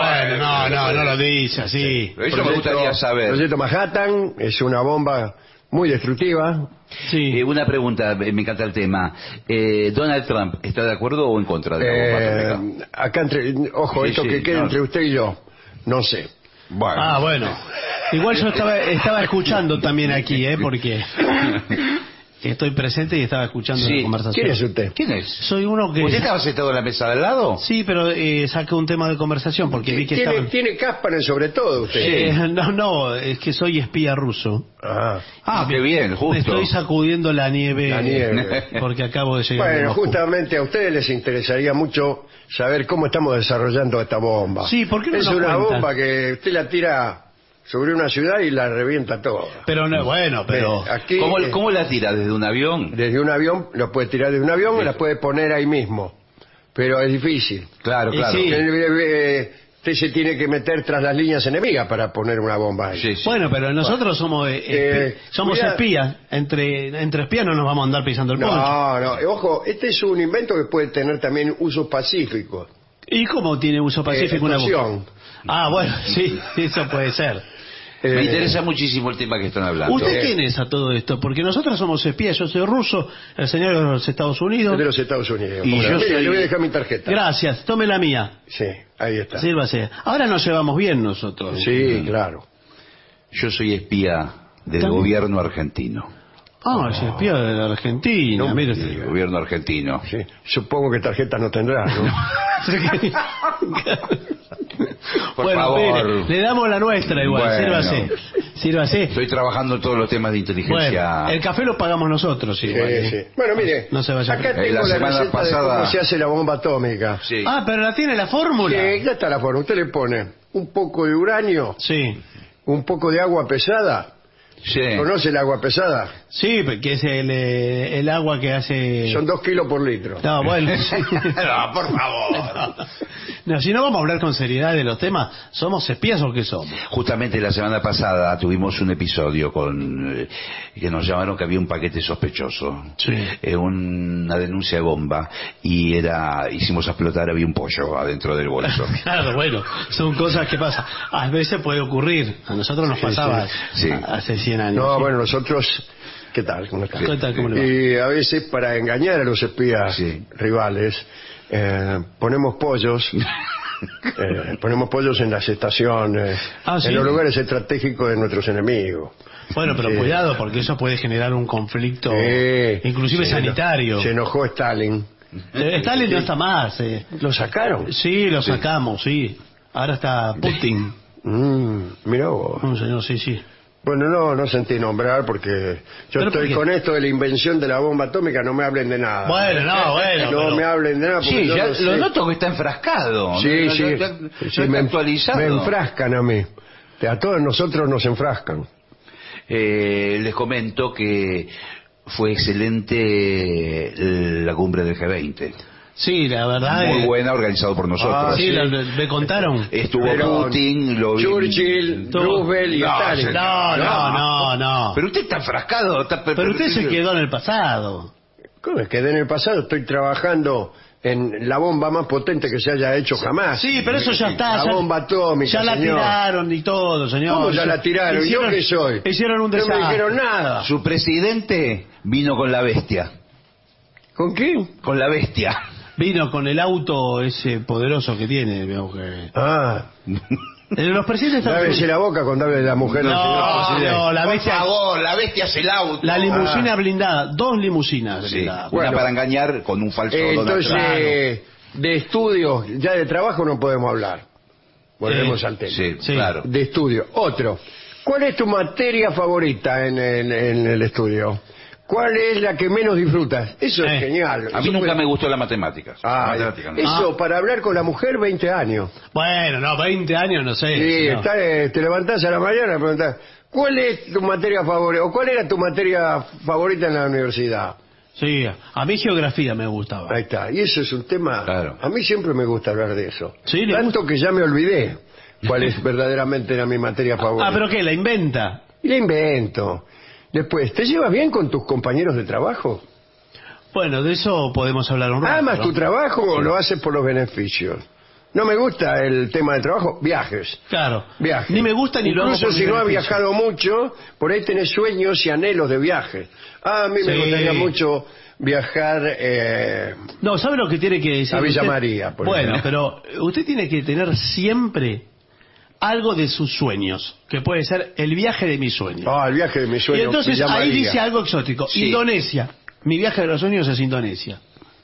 No lo dice así. Pero eso me gustaría El saber. proyecto Manhattan es una bomba muy destructiva. Sí. Una pregunta, me encanta el tema. ¿Donald Trump está de acuerdo o en contra de la bomba atómica? Acá ojo, Sí, esto sí, que quede no. entre usted y yo. No sé. Bueno. Bueno. Igual yo estaba escuchando también aquí, porque estoy presente y estaba escuchando Sí. la conversación. ¿Quién es usted? ¿Quién es? Soy uno que... ¿Usted estaba sentado en la mesa de al lado? Sí, pero saqué un tema de conversación porque vi que Tiene, estaban... tiene Kaspanen sobre todo usted. No, es que soy espía ruso. Qué bien, Me justo. estoy sacudiendo la nieve. La nieve. Porque acabo de llegar. de Bueno, Moscú. justamente a ustedes les interesaría mucho saber cómo estamos desarrollando esta bomba. Sí, ¿por qué no es nos una cuentan? bomba que usted la tira sobre una ciudad y la revienta toda. Pero no, pero... Aquí, ¿Cómo la tira? ¿Desde un avión? desde un avión, lo puede tirar desde un avión o la puede poner ahí mismo. Pero es difícil. Claro, Y claro. sí. Usted se tiene que meter tras las líneas enemigas para poner una bomba ahí. Sí, sí. Bueno, pero nosotros somos cuidado. espías. Entre espías no nos vamos a andar pisando el poncho. No, ojo, este es un invento que puede tener también usos pacíficos. ¿Y cómo tiene uso pacífico una bomba? Explosión. Bueno, sí, eso puede ser. Me interesa muchísimo el tema que están hablando. ¿Usted quién es a todo esto? Porque nosotros somos espías, yo soy ruso, el señor es de los Estados Unidos. Es de los Estados Unidos. Y Mira, yo soy- le voy a dejar mi tarjeta. Gracias, tome la mía. Sí, ahí está. Sírvase. Ahora nos llevamos bien nosotros. Sí, claro. Yo soy espía del ¿También? gobierno argentino. Es espía de la Argentina, No, mire Del usted. gobierno argentino. Sí. Supongo que tarjeta no tendrá, ¿no? Por Bueno, favor. mire, le damos la nuestra igual, Bueno. sírvase. Estoy trabajando en todos los temas de inteligencia. Bueno, el café lo pagamos nosotros igual. Sí. Bueno, mire, No se vaya. acá tengo La la semana receta pasada- de cómo se hace la bomba atómica. Sí. Pero la tiene la fórmula. Sí, ya está la forma. Usted le pone un poco de uranio, Sí. un poco de agua pesada. Sí. ¿Conoce el agua pesada? Sí, que es el agua que hace... Son 2 kilos por litro. No, bueno, sí. No, por favor. No, si no vamos a hablar con seriedad de los temas, ¿somos espías o qué somos? Justamente la semana pasada tuvimos un episodio con que nos llamaron que había un paquete sospechoso, Sí. una denuncia de bomba y hicimos explotar, había un pollo adentro del bolso. Claro, bueno, son cosas que pasan. A veces puede ocurrir, a nosotros nos pasaba sí. hace 100 años. No, sí. bueno, nosotros... ¿Qué tal? ¿Cómo está? ¿Qué tal? ¿Cómo le va? Y a veces para engañar a los espías Sí. rivales, ponemos pollos en las estaciones, ¿Sí? en los lugares estratégicos de nuestros enemigos. Bueno, pero Sí. cuidado, porque eso puede generar un conflicto, Sí. inclusive Sí, sanitario. Se enojó Stalin. Stalin no está más. ¿Lo sacaron? Sí, lo sacamos, sí. Ahora está Putin. Mirá vos. Un señor, sí. Bueno, no sentí nombrar porque yo ¿Pero estoy por qué? con esto de la invención de la bomba atómica, no me hablen de nada. Bueno, No pero- me hablen de nada porque Sí, yo ya no sé. lo noto que está enfrascado. Sí, No sí. está Sí, me actualizado. enfrascan a mí. A todos nosotros nos enfrascan. Les comento que fue excelente la cumbre del G20. Sí, la verdad Muy es... buena, organizado por nosotros. Sí, me contaron. Estuvo Pero Putin, lo vi. Churchill, Roosevelt y No, Stalin. No. Pero usted está enfrascado. Pero usted se quedó en el pasado. ¿Cómo es que en el pasado estoy trabajando en la bomba más potente que se haya hecho jamás. Sí, pero eso ya está. La bomba atómica, ya la señor. tiraron y todo, señor. ¿Cómo ya la tiraron? ¿Yo qué soy? Hicieron un No desastre. me dijeron nada. Su presidente vino con la bestia. ¿Con qué? Con la bestia. Vino con el auto ese poderoso que tiene. Veo que... Ah. Los presidentes están... Lávese la boca con darle la mujer al señor presidente. No, la Por bestia... favor, la bestia es el auto. La limusina blindada, 2 limusinas Sí, blindadas. una Bueno. para engañar con un falso Donald Entonces, Trump. de estudios, ya de trabajo no podemos hablar. Volvemos al tema. Sí, Sí. claro. De estudio. Otro. ¿Cuál es tu materia favorita en el estudio? ¿Cuál es la que menos disfrutas? Eso es genial. A mí nunca me gustó la matemáticas. Matemáticas, no. Eso, para hablar con la mujer, 20 años. Bueno, no, 20 años no sé. Sí, no. te levantás a la mañana y preguntás, ¿cuál es tu materia favorita? ¿O cuál era tu materia favorita en la universidad? Sí, a mí geografía me gustaba. Ahí está. Y eso es un tema... Claro. A mí siempre me gusta hablar de eso. Sí, ¿le Tanto que ya me olvidé cuál es verdaderamente era mi materia favorita. Ah, ¿pero qué? ¿La inventa? Y la invento. Después, ¿te llevas bien con tus compañeros de trabajo? Bueno, de eso podemos hablar un rato. ¿Amas ¿no? tu trabajo o lo haces por los beneficios? No me gusta el tema de trabajo, viajes. Claro. Viajes. Ni me gusta ni lo hago Incluso por si mi no has beneficio. viajado mucho, por ahí tenés sueños y anhelos de viaje. A mí me Sí. gustaría mucho viajar... No, ¿sabe lo que tiene que decir? A Villa usted? María, por Bueno, ejemplo. pero usted tiene que tener siempre algo de sus sueños, que puede ser el viaje de mis sueños. el viaje de mis Y sueños. entonces Villa ahí María. dice algo exótico. Sí. Indonesia. Mi viaje de los sueños es Indonesia.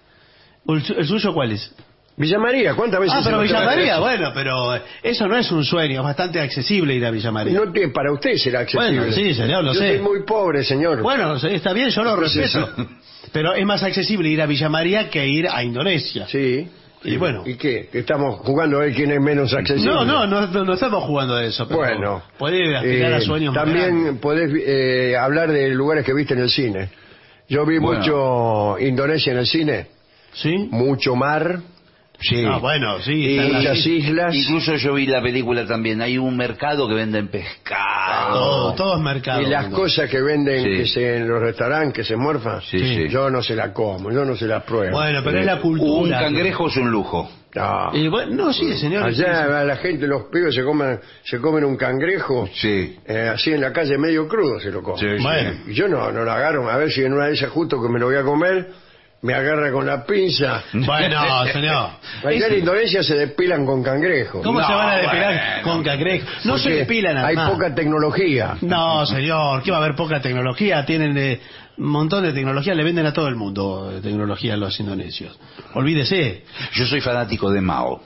¿El suyo cuál es? Villa María, ¿cuántas veces Ah, pero se lo Villa trae? María, bueno, pero eso no es un sueño, es bastante accesible ir a Villa María. No tiene, para usted será accesible. Bueno, sí, señor, lo Yo sé. soy muy pobre, señor. Bueno, sí, está bien, yo lo respeto. Pero es más accesible ir a Villa María que ir a Indonesia. Sí. Y bueno. ¿Y qué? ¿Estamos jugando a ver quién es menos accesible? No estamos jugando a eso. Pero Bueno. puede aspirar a sueños más también grandes. podés hablar de lugares que viste en el cine. Yo vi mucho Indonesia en el cine. ¿Sí? Mucho mar. Sí. Ah, bueno, sí. Y están las muchas islas. Incluso yo vi la película también. Hay un mercado que venden pescado. Todo es mercado. Y las cosas que venden Sí. en los restaurantes que se morfan, Sí, sí. yo no se la como, yo no se la pruebo. Bueno, pero es la cultura. Un cangrejo es un lujo. No. Y bueno, no, sí, señor. Allá a la gente, los pibes se comen un cangrejo, Sí. así en la calle medio crudo se lo comen. Sí, sí. Bueno. Y yo no lo agarro, a ver si en una de esas justo que me lo voy a comer, me agarra con la pinza. Bueno, señor. Allá en Indonesia se depilan con cangrejo. ¿Cómo se van a depilar bueno. con cangrejo? No se Porque depilan nada hay más. poca tecnología. No, señor, ¿qué va a haber poca tecnología? Tienen un montón de tecnología, le venden a todo el mundo tecnología a los indonesios. Olvídese. Yo soy fanático de Mao.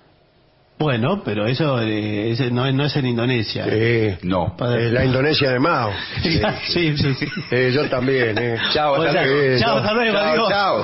Bueno, pero eso ese no es en Indonesia. No. La Indonesia de Mao. Sí. Yo también. Chao, O sea, chao, hasta luego, digo. Chao.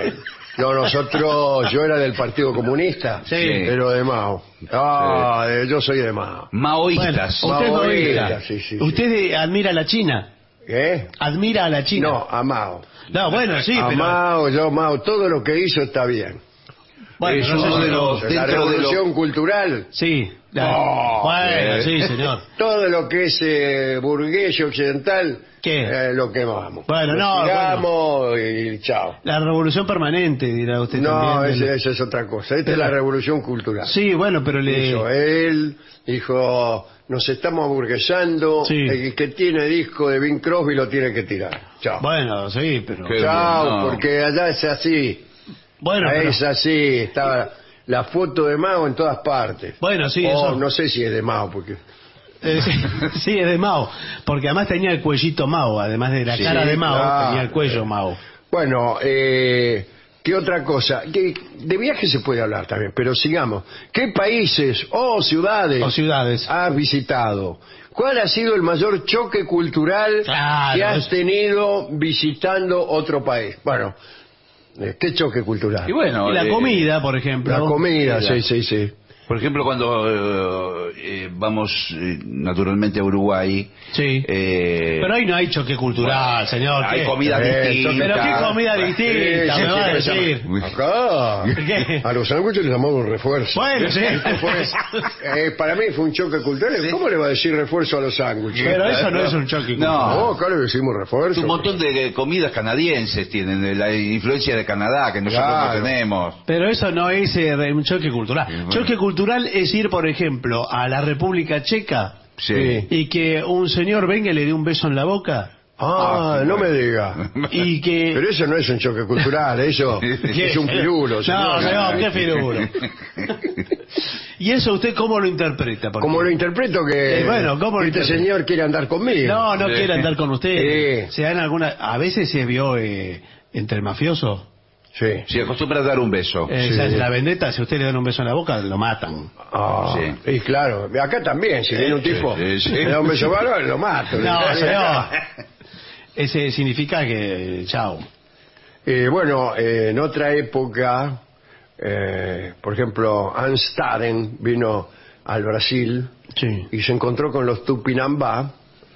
Yo era del Partido Comunista, Sí. pero de Mao. Yo soy de Mao. Maoístas. Bueno, usted es Maoísta, maoísta. sí. Usted admira a la China. ¿Eh? Admira a la China. No, a Mao. No, bueno, sí, A pero... Mao, todo lo que hizo está bien. Bueno, Es no sé uno si de lo- los- La dentro de lo- revolución cultural, Sí. No. Bueno, sí, señor. todo lo que es burgués y occidental, ¿Qué? lo quemamos. Bueno, Lo no, tiramos y chao. La revolución permanente, dirá usted No, también. esa es otra cosa. Esta es la revolución cultural. Sí, bueno, pero Hizo él, dijo, nos estamos aburguesando, Sí. el que tiene disco de Bing Crosby lo tiene que tirar. Chao. Bueno, sí, pero... Qué Chao, bien, no. porque allá es así. Bueno, pero... Es así, estaba la foto de Mao en todas partes. Bueno, sí, O eso... no sé si es de Mao, porque... sí, es de Mao. Porque además tenía el cuellito Mao. Además de la Sí, cara de Mao, claro. tenía el cuello Mao. Bueno, ¿qué otra cosa? De viaje se puede hablar también, pero sigamos. ¿Qué países o ciudades O ciudades. has visitado? ¿Cuál ha sido el mayor choque cultural Claro, que has es- tenido visitando otro país? Bueno, ¿qué choque cultural? Y bueno, Y la comida, por ejemplo. La comida, sí. Por ejemplo, cuando vamos naturalmente a Uruguay... Sí. Pero ahí no hay choque cultural, señor. Hay comida distinta. ¿Pero qué comida distinta? Me va a decir. Acá, ¿Qué? a los sándwiches les llamamos refuerzo. Bueno, sí. Para mí fue un choque cultural. ¿Cómo le va a decir refuerzo a los sándwiches? Pero eso no es un choque cultural. No, acá le decimos refuerzo. Un montón de comidas canadienses tienen, de la influencia de Canadá, que nosotros no tenemos. Pero eso no es un choque cultural. Choque cultural es ir, por ejemplo, a la República Checa y que un señor venga y le dé un beso en la boca. No me diga. Pero eso no es un choque cultural, eso es un pirulo. No, qué pirulo. ¿Y eso usted cómo lo interpreta? Como lo interpreto que este señor quiere andar conmigo. No quiere andar con usted. Se dan a veces se vio entre mafiosos. Sí, acostumbra a dar un beso. La vendetta, si usted le dan un beso en la boca, lo matan. Y claro, acá también, si viene un tipo le da un beso bárbaro, lo mato. No, señor. Ese significa que chao. Bueno, en otra época, por ejemplo, Hans Staden vino al Brasil y se encontró con los Tupinambá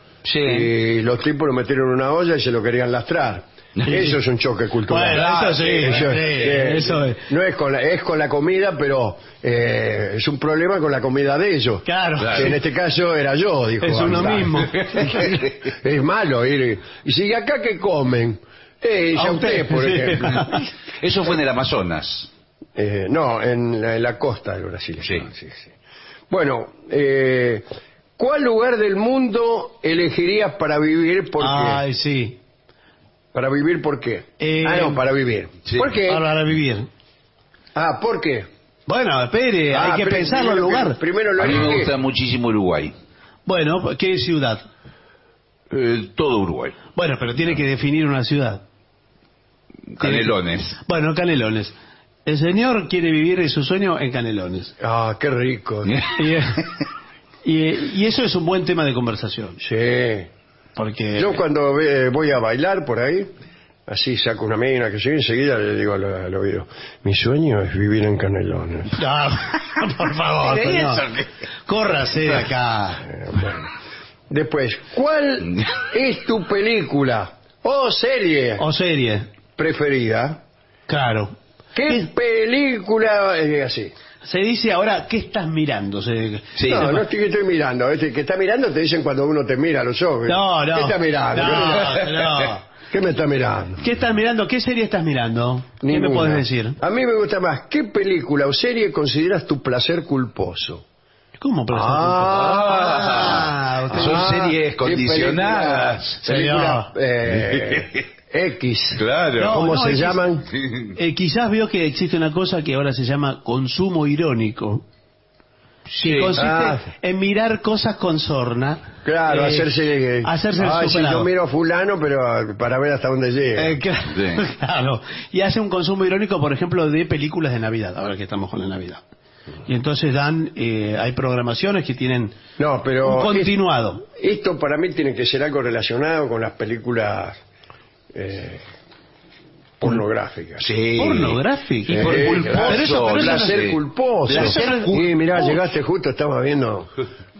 y los tipos lo metieron en una olla y se lo querían lastrar. Eso es un choque cultural. Bueno, eso sí. Eso es. No es con la comida, pero es un problema con la comida de ellos. Claro. Que en este caso era yo, dijo. Es uno mismo. Es malo ir. Y si acá que comen, ya usted, por ejemplo. Eso fue en el Amazonas. No, en la costa del Brasil. Sí. Bueno, ¿cuál lugar del mundo elegirías para vivir? ¿Por qué? Sí. ¿Para vivir por qué? Para vivir. Sí. ¿Por qué? Para vivir. ¿Por qué? Bueno, espere, hay que pensarlo el lugar. A mí me gusta muchísimo Uruguay. Bueno, ¿qué ciudad? Todo Uruguay. Bueno, pero tiene que definir una ciudad. Canelones. Bueno, Canelones. El señor quiere vivir su sueño en Canelones. Qué rico. Y eso es un buen tema de conversación. Sí. Porque... Yo cuando voy a bailar por ahí, así saco una mina que yo enseguida le digo al oído, mi sueño es vivir en Canelones. Por favor, córrase de acá. Bueno. Después, ¿cuál es tu película o serie preferida? Claro. ¿Qué película así? Se dice ahora, ¿qué estás mirando? No es que estoy mirando. Que está mirando te dicen cuando uno te mira a los ojos. No. ¿Qué está mirando? No. ¿Qué me está mirando? ¿Qué estás mirando? ¿Qué serie estás mirando? Ninguna. ¿Qué me puedes decir? A mí me gusta más. ¿Qué película o serie consideras tu placer culposo? ¿Cómo placer culposo? Son series condicionadas. Película X. Claro. ¿Cómo se llaman? Quizás veo que existe una cosa que ahora se llama consumo irónico. Que consiste en mirar cosas con sorna. Claro, hacerse el superado. Yo miro a fulano, pero para ver hasta dónde llega. Claro. Y hace un consumo irónico, por ejemplo, de películas de Navidad, ahora que estamos con la Navidad. Y entonces hay programaciones que tienen un continuado. Esto para mí tiene que ser algo relacionado con las películas pornográficas. Sí. ¿Pornográficas? Pero placer culposo. Y mirá, llegaste justo, estamos viendo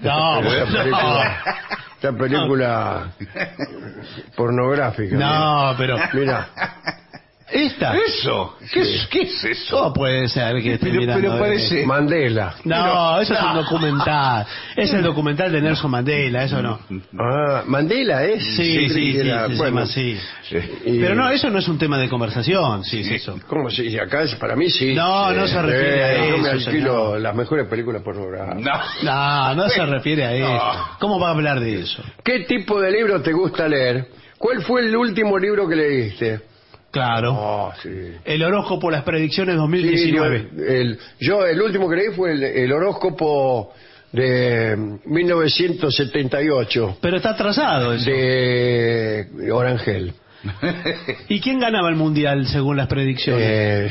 esta película pornográfica. No, pero... Mirá. ¿Esta? ¿Eso? ¿Qué es eso? ¿Cómo puede ser que esté mirando? Pero parece... Mandela. No, eso es un documental. Es el documental de Nelson Mandela, eso no. ¿Mandela es? Sí, bueno, sí. Pero no, eso no es un tema de conversación, sí, es eso. ¿Cómo se acá para mí sí. No se refiere a eso. Yo me alquilo las mejores películas pornográficas. No se refiere a eso. ¿Cómo va a hablar de eso? ¿Qué tipo de libro te gusta leer? ¿Cuál fue el último libro que leíste? Claro. El horóscopo, las predicciones 2019. El último que leí fue el horóscopo de 1978. Pero está atrasado eso. De Orangel. ¿Y quién ganaba el mundial según las predicciones?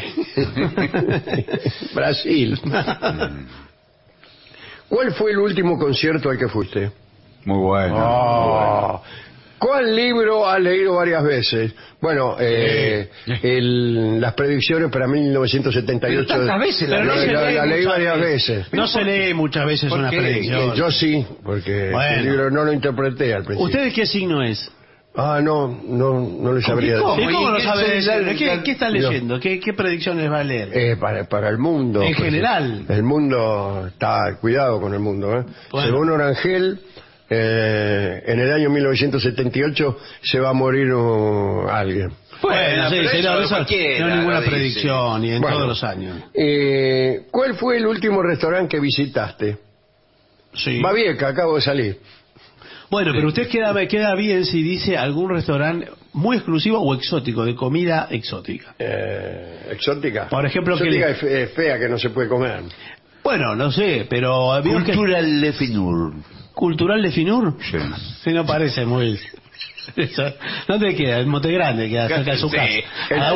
Brasil. ¿Cuál fue el último concierto al que fuiste? Muy bueno. ¿Cuál libro has leído varias veces? Bueno, las predicciones para 1978. Pero tantas veces la leí varias veces. No se lee muchas veces una predicción. Yo sí, porque el libro no lo interpreté al principio. ¿Usted de qué signo es? No le sabría decir. ¿Cómo no sabe decir? ¿Qué está leyendo? ¿Qué predicciones va a leer? Para el mundo. En general. El mundo, cuidado con el mundo. Bueno. Según Orangel, en el año 1978 se va a morir alguien. Bueno, sí, pero eso no es ninguna predicción, ni en todos los años. ¿Cuál fue el último restaurante que visitaste? Sí. Babieca, acabo de salir. Bueno, pero usted queda bien si dice algún restaurante muy exclusivo o exótico, de comida exótica. ¿Exótica? Por ejemplo, exótica es fea, que no se puede comer. Bueno, no sé, pero... Cultural de Finur. ¿Cultural de Finur? Sí. Sí, no parece muy... ¿Dónde queda? En Montegrande, queda cerca de su casa. A la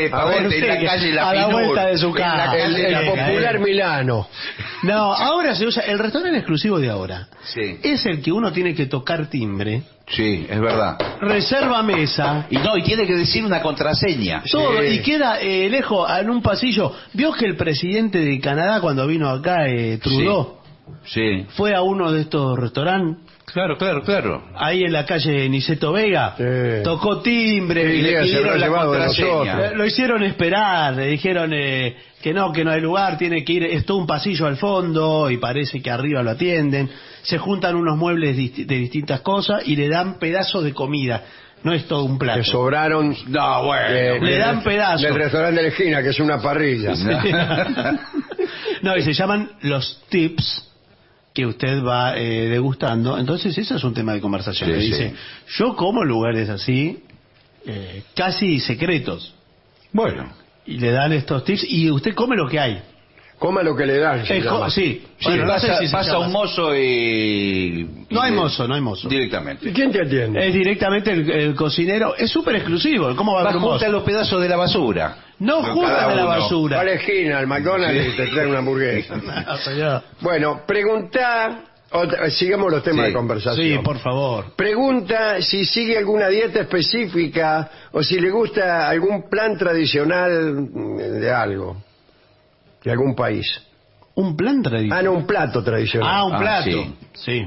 vuelta de su casa. El popular Milano. No, ahora se usa... El restaurante exclusivo de ahora es el que uno tiene que tocar timbre. Sí, es verdad. Reserva mesa. Y tiene que decir una contraseña. Todo, y queda lejos, en un pasillo. ¿Vio que el presidente de Canadá, cuando vino acá, Trudeau, fue a uno de estos restaurantes? Claro. Ahí en la calle Niceto Vega, tocó timbre y le pidieron la contraseña. Lo hicieron esperar, le dijeron que no hay lugar, tiene que ir, es todo un pasillo al fondo y parece que arriba lo atienden. Se juntan unos muebles de distintas cosas y le dan pedazos de comida. No es todo un plato. Le sobraron. Le dan pedazos. Del restaurante de la esquina, que es una parrilla. No, y se llaman los tips, que usted va degustando. Entonces eso es un tema de conversación. Le dice, yo como en lugares así, casi secretos. Bueno. Y le dan estos tips y usted come lo que hay. Coma lo que le dan. Bueno, pasa un mozo y... No hay mozo. Directamente. ¿Y quién te atiende? Es directamente el cocinero. Es súper exclusivo. ¿Cómo va a haber un mozo? Junta los pedazos de la basura. No junta de la basura. Va a la esquina, al McDonald's, y te trae una hamburguesa. Bueno, pregunta... sigamos los temas de conversación. Sí, por favor. Pregunta si sigue alguna dieta específica o si le gusta algún plan tradicional de algo. De algún país. ¿Un plan tradicional? No, un plato tradicional. Un plato. Sí.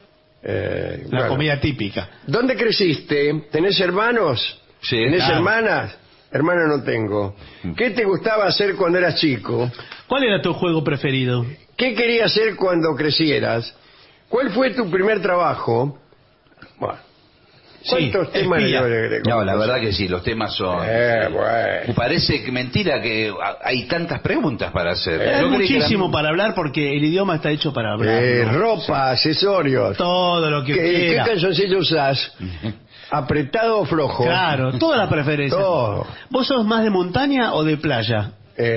La comida típica. ¿Dónde creciste? ¿Tenés hermanos? Sí. ¿Tenés hermanas? Hermanas no tengo. ¿Qué te gustaba hacer cuando eras chico? ¿Cuál era tu juego preferido? ¿Qué querías hacer cuando crecieras? ¿Cuál fue tu primer trabajo? Bueno. ¿Cuántos temas la verdad que sí, los temas son... Parece que mentira que hay tantas preguntas para hacer. Hay muchísimo para hablar porque el idioma está hecho para hablar. Ropa, accesorios. Todo lo que quiera. ¿Qué calzoncillo usás? ¿Apretado o flojo? Claro, toda la preferencia. Todo. ¿Vos sos más de montaña o de playa?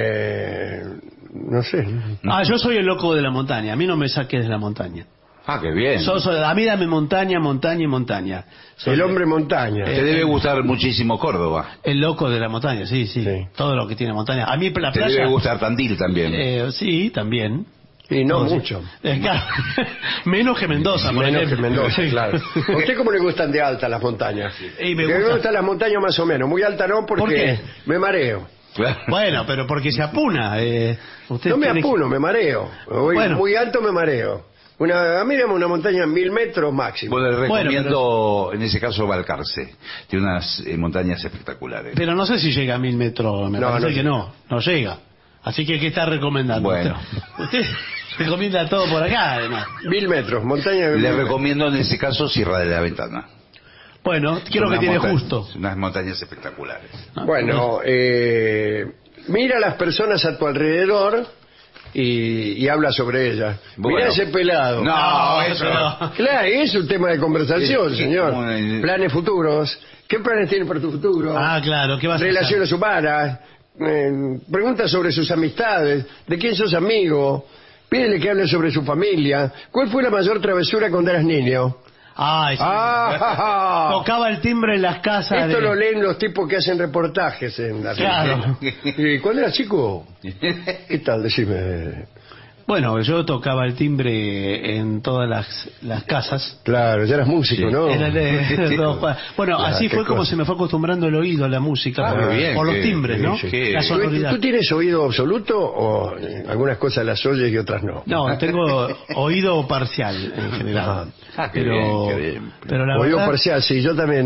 No sé. Yo soy el loco de la montaña. A mí no me saques de la montaña. Qué bien. A mí dame montaña. El hombre montaña. Te debe gustar muchísimo Córdoba. El loco de la montaña, sí. Todo lo que tiene montaña. A mí la playa... Te debe gustar Tandil también. Sí, también. Y no mucho. Claro. Menos que Mendoza, por ejemplo. Menos que Mendoza, claro. ¿A usted cómo le gustan de alta las montañas? Me gustan las montañas más o menos. Muy alta no, porque ¿por qué? Me mareo. Bueno, pero porque se apuna. No me apuno, me mareo. Muy alto me mareo. A mí dame una montaña 1000 metros máximo. Bueno, le recomiendo en ese caso Balcarce. Tiene unas montañas espectaculares. Pero no sé si llega a 1000 metros. Me parece que no llega. Así que ¿qué está recomendando? Bueno. Usted recomienda todo por acá, además. 1000 metros, montaña. Le recomiendo en ese caso Sierra de la Ventana. Bueno, creo que tiene justo. Unas montañas espectaculares. Bueno, mira a las personas a tu alrededor y habla sobre ellas. Mira ese pelado. No, eso no. Claro, es un tema de conversación, señor. Planes futuros. ¿Qué planes tiene para tu futuro? Claro. ¿Qué vas a hacer? Relaciones humanas. Pregunta sobre sus amistades. ¿De quién sos amigo? Pídele que hable sobre su familia. ¿Cuál fue la mayor travesura cuando eras niño? Sí. Tocaba el timbre en las casas. Esto lo leen los tipos que hacen reportajes en la Claro. ¿Y cuándo eras chico? ¿Qué tal? Decime. Bueno, yo tocaba el timbre en todas las casas. Claro, ya eras músico, Sí. ¿no? Bueno, Ah, así qué fue como cosa. se me fue acostumbrando el oído a la música. muy bien, por los qué- timbres, ¿no? qué- La sonoridad. ¿Tú tienes oído absoluto o algunas cosas las oyes y otras no? No, tengo oído parcial en general. Qué bien, qué bien. Pero la Oído verdad, parcial, sí, yo también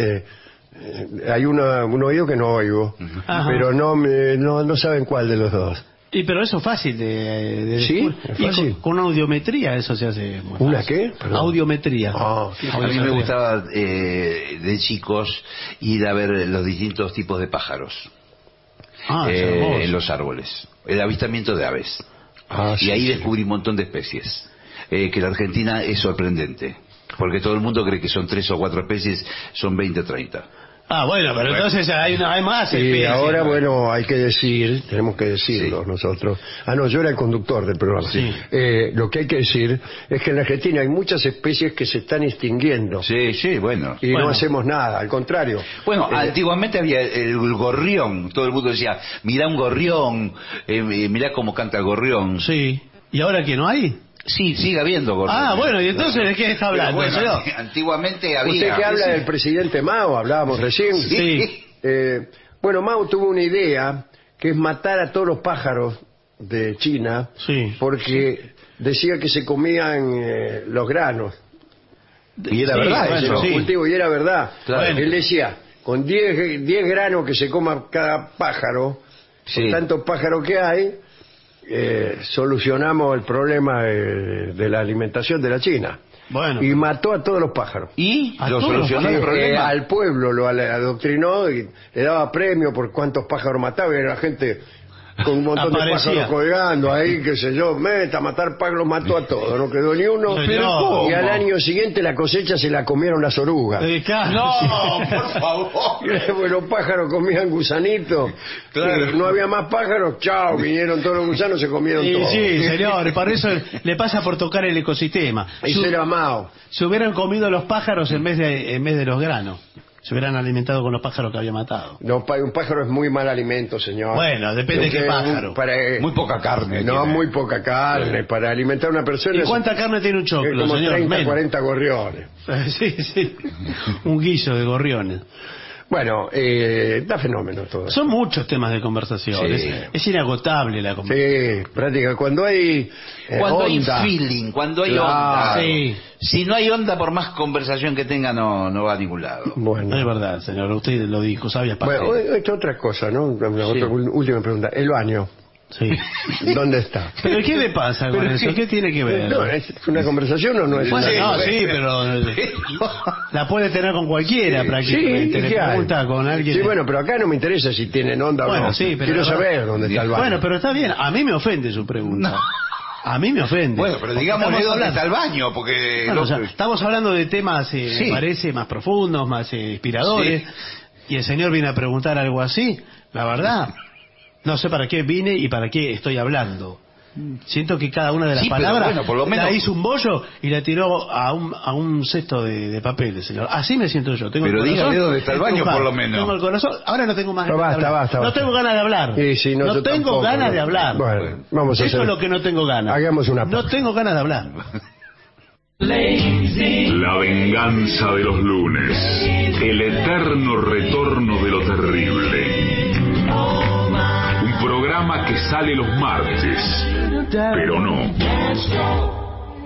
hay un oído que no oigo, Ajá. pero no saben cuál de los dos. pero eso es fácil de ¿Sí? descubrir. ¿Es Y fácil? con audiometría eso se hace muy ¿Una fácil. qué? Perdón. Audiometría. Ah, A mí me gustaba de chicos ir a ver los distintos tipos de pájaros Es hermoso. en los árboles, el avistamiento de aves. sí, Y ahí sí. descubrí un montón de especies, que la Argentina es sorprendente, porque todo el mundo cree que son 3 o 4 especies, son 20 o 30. Bueno, pero entonces hay más Y especies. ahora, bueno, hay que decir, tenemos que decirlo nosotros. No, yo era el conductor del programa. Sí. Lo que hay que decir es que en la Argentina hay muchas especies que se están extinguiendo. Sí, bueno. Y no hacemos nada, al contrario. Bueno, antiguamente había el gorrión, todo el mundo decía, mirá un gorrión, mirá cómo canta el gorrión. Sí. ¿Y ahora que no hay? Sí, sigue habiendo gorrión. Bueno, ¿y entonces de qué está hablando, Pero bueno, señor? antiguamente había... Usted que habla del presidente Mao, hablábamos recién. Sí. Bueno, Mao tuvo una idea que es matar a todos los pájaros de China Sí. porque decía que se comían los granos. Y era Sí, verdad bueno, de eso. los sí. cultivos, y era verdad. Claro. Él decía, con 10 granos que se coma cada pájaro, Sí. con tantos pájaros que hay, solucionamos el problema de la alimentación de la China. Bueno. Y mató a todos los pájaros. ¿Y ¿A lo todos los solucionó el Sí, problema? al pueblo lo adoctrinó y le daba premio por cuántos pájaros mataba, y la gente con un montón Aparecía. de pájaros colgando ahí, qué sé yo, meta, matar pájaros, mató a todos, no quedó ni uno. Señor. Pero ¿cómo? Y al año siguiente la cosecha se la comieron las orugas. Claro. No, por favor. Pues los pájaros comían gusanitos. Claro. No había más pájaros, chao, vinieron todos los gusanos, se comieron Sí, todos. sí, señor, para eso le pasa por tocar el ecosistema. Ese era Mao. Se hubieran comido los pájaros en vez de los granos. Se hubieran alimentado con los pájaros que había matado. No, un pájaro es muy mal alimento, señor. Bueno, depende de qué pájaro. Muy poca carne No, tiene. muy poca carne. Para alimentar a una persona... ¿Y cuánta carne tiene un choclo, como señor? 30, Menos. 40 gorriones. Sí. Un guiso de gorriones. Bueno, da fenómeno todo. Son muchos temas de conversación. Sí. Es inagotable la conversación. Sí, práctica. Cuando hay Cuando onda. hay feeling, cuando hay Claro. onda. Sí. Si no hay onda, por más conversación que tenga, no va a ningún lado. Bueno, Es verdad, señor. Usted lo dijo, sabia bueno, esta otra cosa, ¿no? Una otra última pregunta. El baño, Sí. ¿dónde está? ¿Pero qué le pasa con Pero eso? ¿Qué tiene que ver? No, ¿es una conversación o no es Bueno, una? no, sí, pero la puede tener con cualquiera Sí, prácticamente. ¿y Le qué hay? pregunta con alguien. Sí, bueno, pero acá no me interesa si tienen onda o Bueno, no. sí, pero Quiero saber dónde está el baño. Bueno, pero está bien. A mí me ofende su pregunta. A mí me ofende. Bueno, pero digámosle Estamos dónde hablando- está el baño, porque... Bueno, o sea, estamos hablando de temas, Sí. me parece, más profundos, más inspiradores. Sí. Y el señor viene a preguntar algo así. La verdad, no sé para qué vine y para qué estoy hablando. Siento que cada una de las Sí, pero palabras bueno, por lo menos- la hizo un bollo y la tiró a un cesto de papeles, señor. Así me siento yo. Tengo Pero el corazón dígale dónde está el baño, estrujado. por lo menos. Tengo el corazón. Ahora no tengo más No, ganas de basta, hablar. basta, No basta. tengo ganas de hablar. Sí, sí, no, no yo tengo tampoco, ganas ¿no? de hablar. Bueno, vamos a Eso hacer... es lo que no tengo ganas. Hagamos una No pausa. tengo ganas de hablar. La venganza de los lunes. El eterno retorno de lo terrible. Un programa que sale los martes, pero no.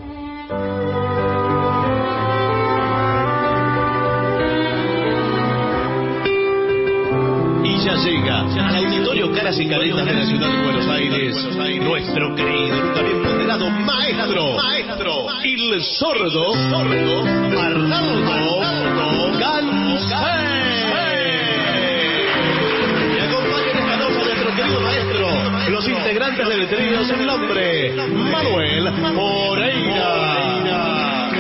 Y ya llega al auditorio Caras y Caretas de la ciudad de Buenos Aires, nuestro querido, nunca bien ponderado maestro, el sordo, Arnaldo Gansé. Y acompañan esta noche a nuestro querido maestro, los integrantes del trío sin nombre, Manuel Moreira.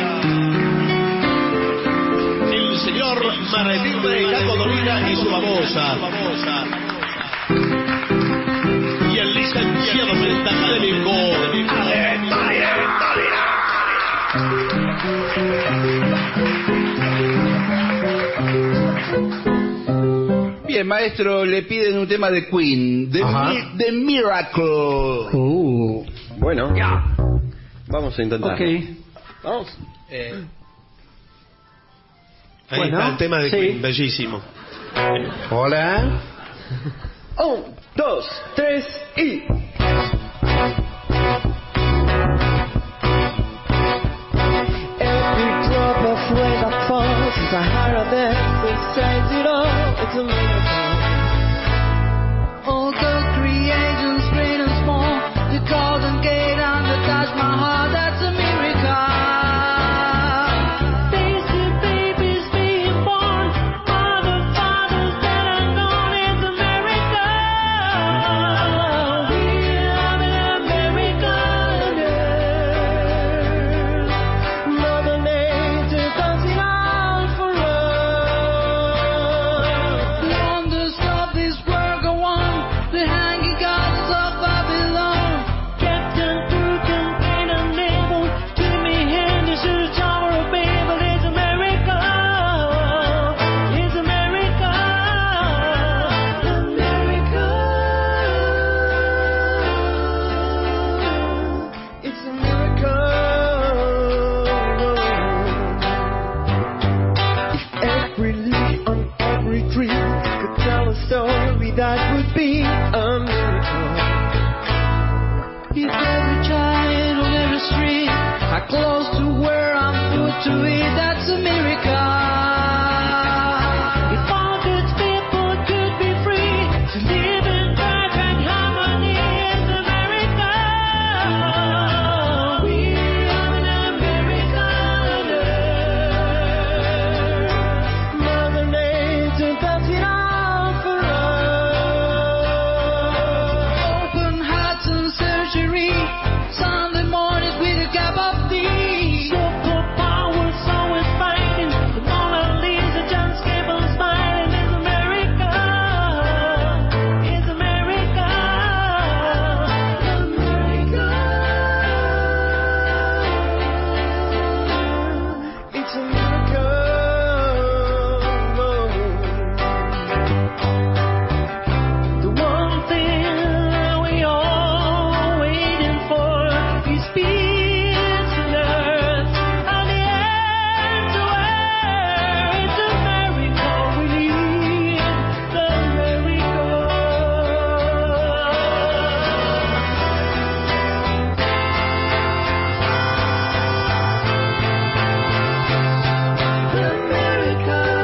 El señor Martín de Caco Dolina y su babosa. Y el licenciado académico Bien, maestro, le piden un tema de Queen, The Miracle. Bueno, vamos a intentar. Ok. Vamos. Ahí Bueno, está el tema de sí. Queen, bellísimo. Hola. 1, 2, 3 y... Every drop of rain that falls is a higher than besides it all. It's a miracle. All the creations, great and small, the Golden Gate and the Taj Mahal, that's a miracle. They see babies being born, mother, fathers that are known, it's a miracle. We live in a miracle. Mother Nature does it all for us. Wonders of this world go on, the hanging gardens of Babylon. Captain Broken ain't unable, Jimmy Henderson, the Tower of Babel. It's a miracle. It's a miracle. A miracle. It's a miracle. If every leaf on every tree could tell a story, that would be a miracle. If every child on every street are close to where I'm put to eat, that's a miracle. If all good people could be free to live in perfect harmony, it's a miracle. We are in a miracle. Mother Nature does it all for us. Open hearts and surgery, Sunday mornings with a cup of tea. Superpowers always fighting, the Mona Lisa just keep on smiling. It's a miracle. It's a miracle. A miracle. It's a miracle. The one thing we all waiting for is peace on earth and the end to where it's a miracle we need, the miracle. The miracle.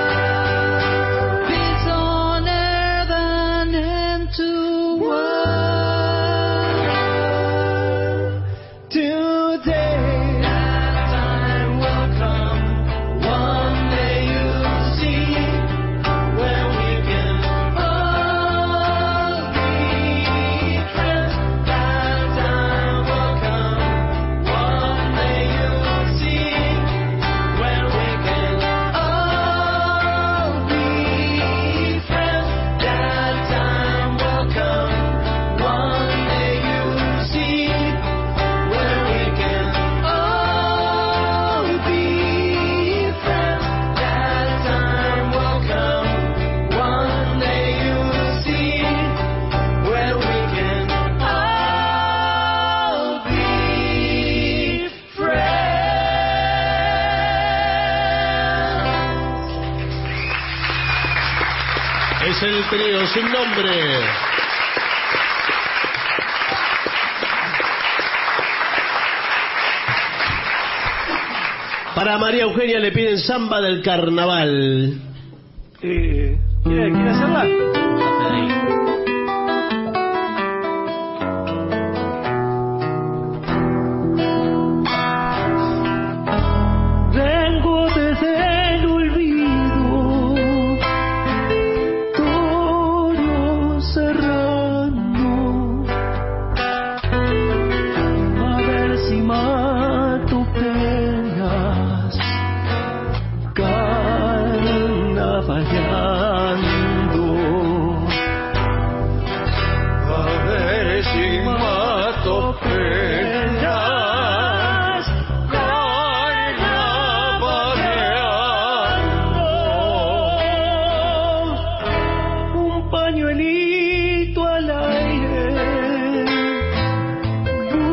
Peace on earth and end to world. Today, that time will come. One day you'll see where we can all be friends. That time will come. One day you'll see where we can all be friends. That time will come. One day you'll see where we can all be friends. That time will come. One day you'll see where we can all be friends. Es el trío sin nombre. Para María Eugenia le piden samba del carnaval. ¿Quiere hacerla? Vengo desde el olvido, Torio Serrano, a ver si mato penas, carnavaleando, a ver si mato penas, un pañuelito al aire,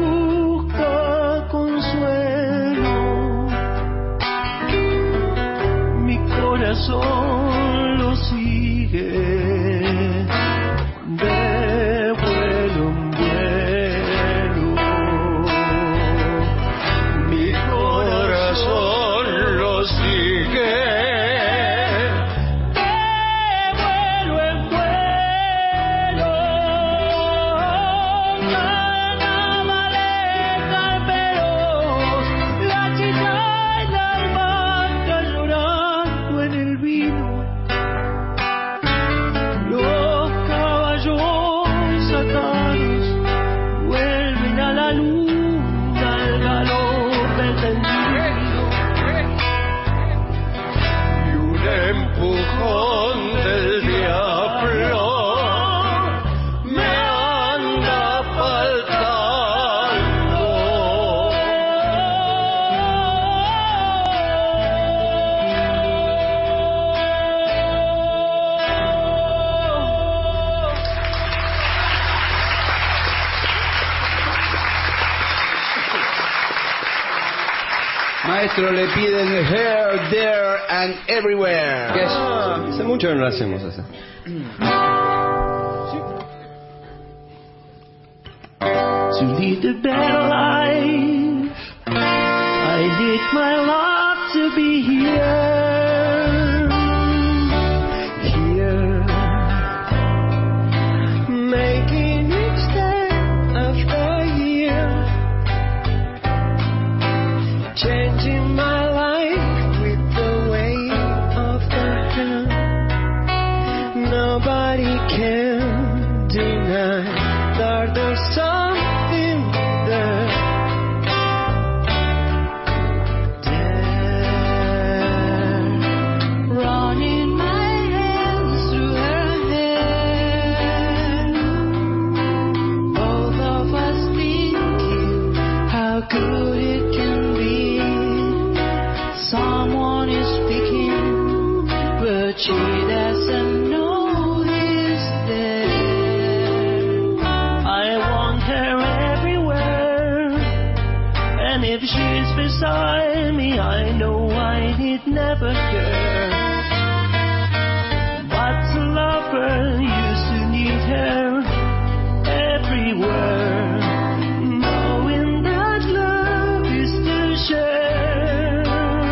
maestro le piden here, there and everywhere. ¿Qué es? Hace mucho que no lo hacemos eso. To lead a better life, I need my love to be here, making each day after year, changing my life with the weight of the hand. Nobody can deny that there's something there. Running my hands through her hair, both of us thinking how good it can be. Someone is speaking, but she doesn't know he's there. I want her everywhere, and if she's beside me, I know I need never care. But to love her, used to need her everywhere, knowing that love is to share.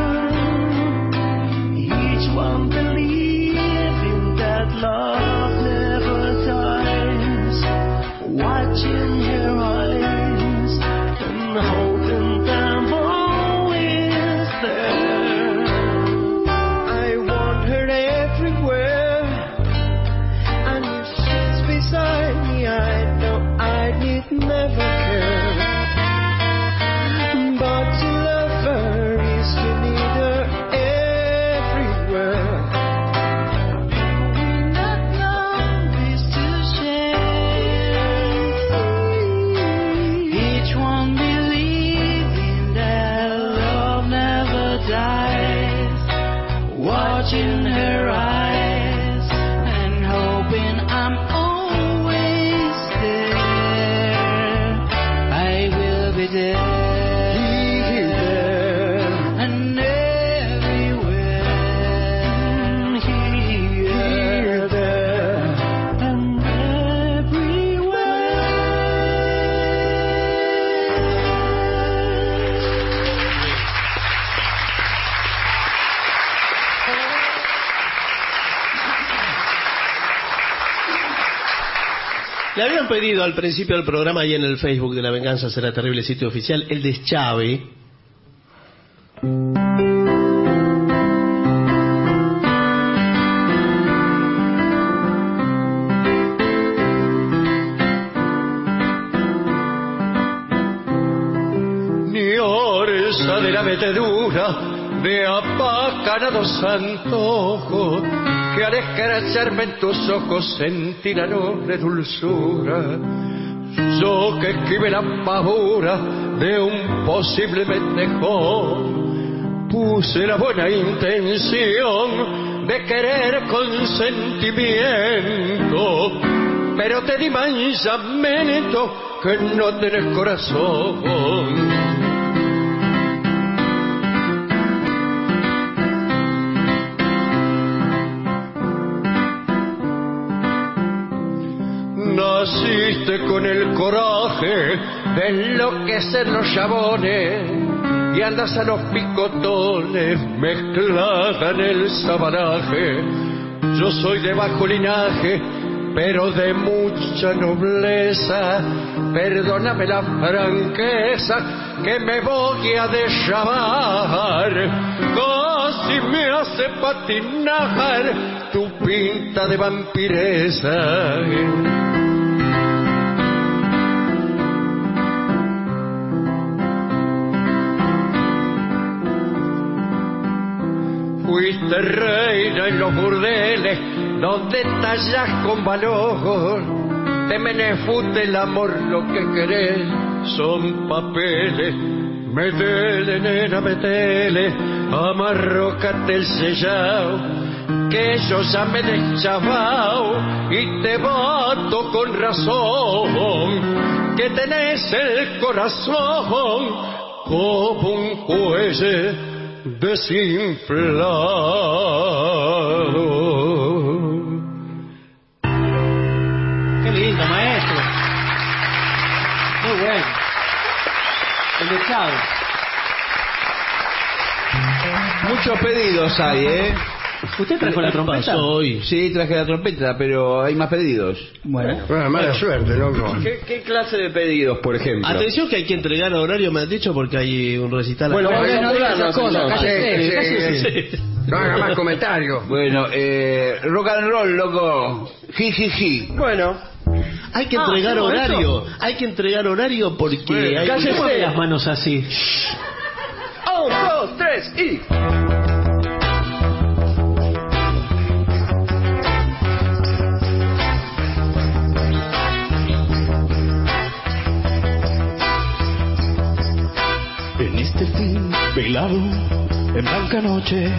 Each one believing that love never dies, watching her eyes and hoping that I'm always there. I want her everywhere, and if she's beside me, I know I need never care. But to love her is to need her everywhere. Not love is to share. Each one believing that love never dies, watching her eyes and hoping I'm always there. I will be there and everywhere. Here, there, and Le habían pedido al principio del programa y en el Facebook de La Venganza Será Terrible, sitio oficial, el deschave. Ni orza de la metedura de apacanados antojos que al escracharme en tus ojos sentí la noble dulzura. Yo que esquive la pavura de un posible mendejón, puse la buena intención de querer con sentimiento, pero te di mansamente que no tenés corazón. Naciste con el coraje de enloquecer los chabones y andas a los picotones mezclada en el sabanaje. Yo soy de bajo linaje, pero de mucha nobleza. Perdóname la franqueza que me voy a deschavar. Casi me hace patinar tu pinta de vampiresa. Fuiste reina en los burdeles donde tallas con valor. Te menefute el amor, lo que querés son papeles. Metele, nena, metele, amarrócate el sellao, que yo ya me he deschavao y te bato con razón, que tenés el corazón como un juez desinflado. Qué lindo, maestro. Muy bueno. El de Chávez. Muchos pedidos hay, ¿eh? ¿Usted trajo la trompeta? Hoy. Sí, traje la trompeta, pero hay más pedidos. Bueno, mala suerte, loco. ¿Qué clase de pedidos, por ejemplo? Atención que hay que entregar horario, me han dicho, porque hay un recital. Bueno, acá. no digas esas cosas, cállese. No haga más comentarios. Bueno, rock and roll, loco. Jijiji. Bueno, Hay que entregar horario. Hay que entregar horario porque hay cállese. que poner las manos así. 1, 2, 3 y... En este fin velado, en blanca noche,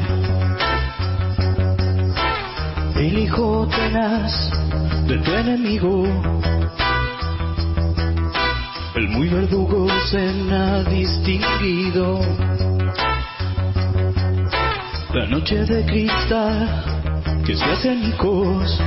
el hijo tenaz de tu enemigo, el muy verdugo se ha distinguido. La noche de cristal que se hace añicos.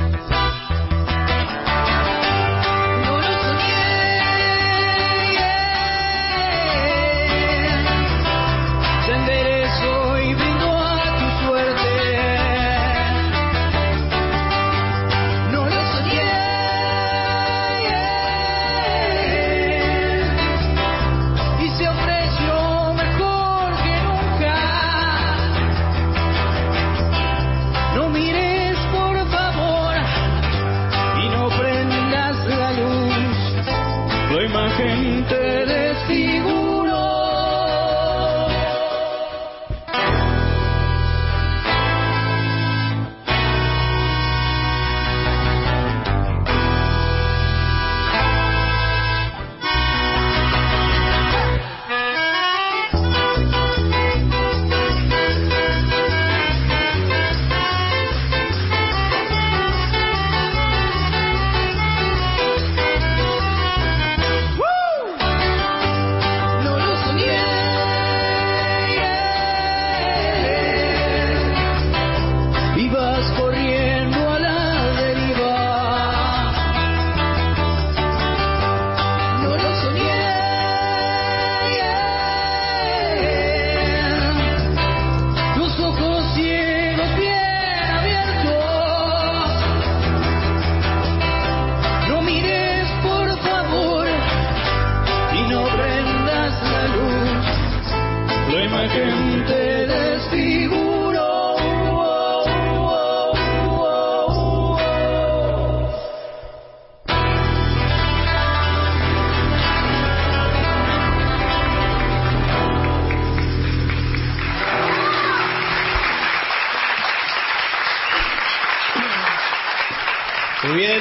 Muy bien.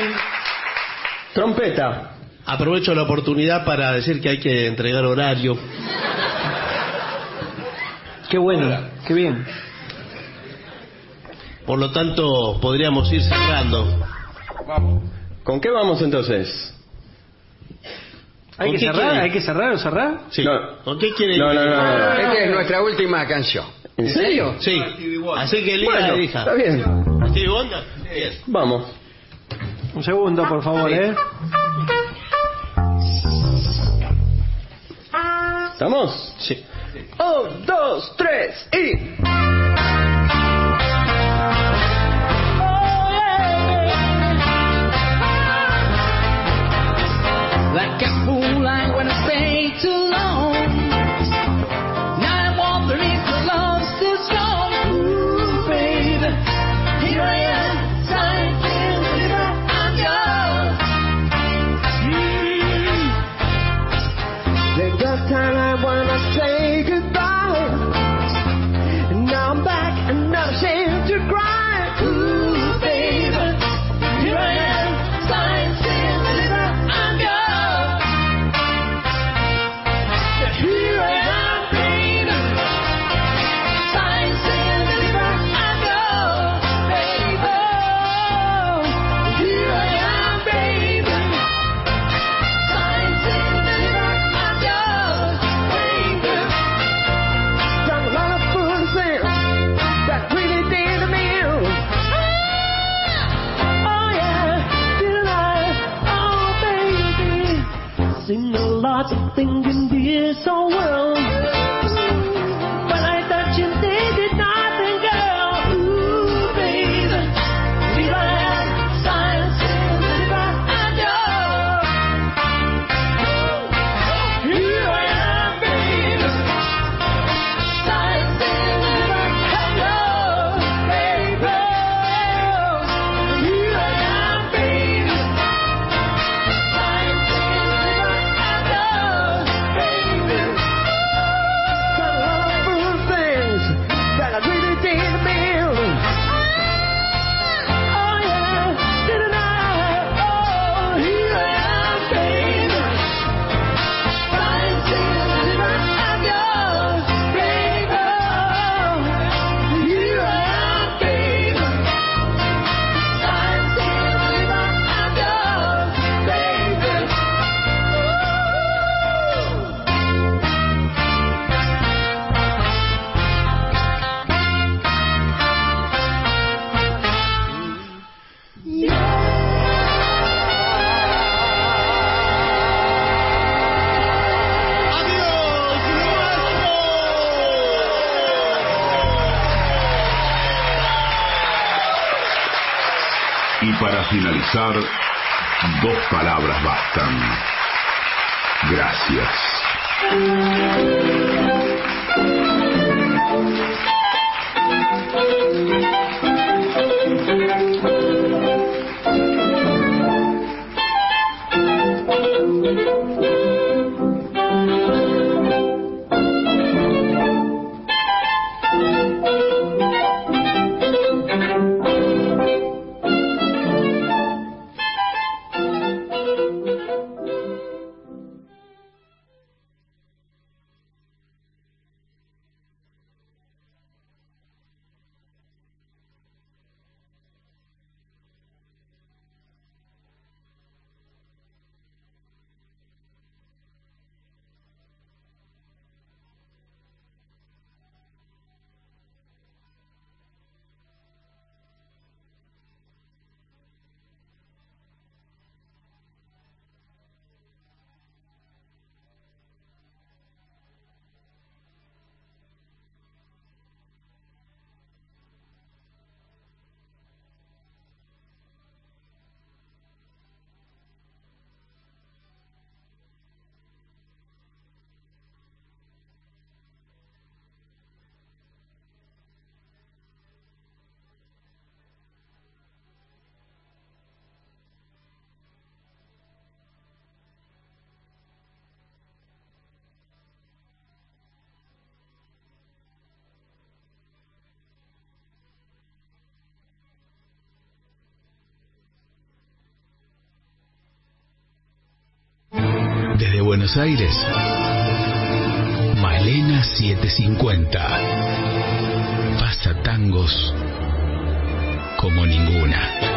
Trompeta. Aprovecho la oportunidad para decir que hay que entregar horario. Qué bueno, qué bien. Por lo tanto, podríamos ir cerrando. Vamos. ¿Con qué vamos entonces? ¿Hay que cerrar? ¿Hay que cerrar o cerrar? Sí. No. ¿Con qué quiere ir? No. Esta es nuestra última canción. ¿En serio? Sí. Así que Bueno, elija. está bien. ¿Stevie Wonder? Bien. Vamos. Un segundo, por favor, ¿Estamos? Sí. 1, 2, 3 y... Like a fool, I'm gonna stay too long. Now I'm wondering if the love's still strong. Ooh, baby, here I am, time feels like I'm yours. There's that time I wanna say goodbye. And now I'm hearts of thinking this whole world. When I touch you, they did nothing, girl. Ooh, baby, here I am, silence in the river, and here I am, baby, silence in the river, and baby, here I am, baby, silence in the river, and baby. Colorful things that I really did feel. Oh yeah, didn't I? Oh, here I am, baby, silence in the river, and baby, here I am, baby, silence in the river, and baby. Y para finalizar, 2 palabras bastan. Gracias. Desde Buenos Aires, Malena 750. Pasa tangos como ninguna.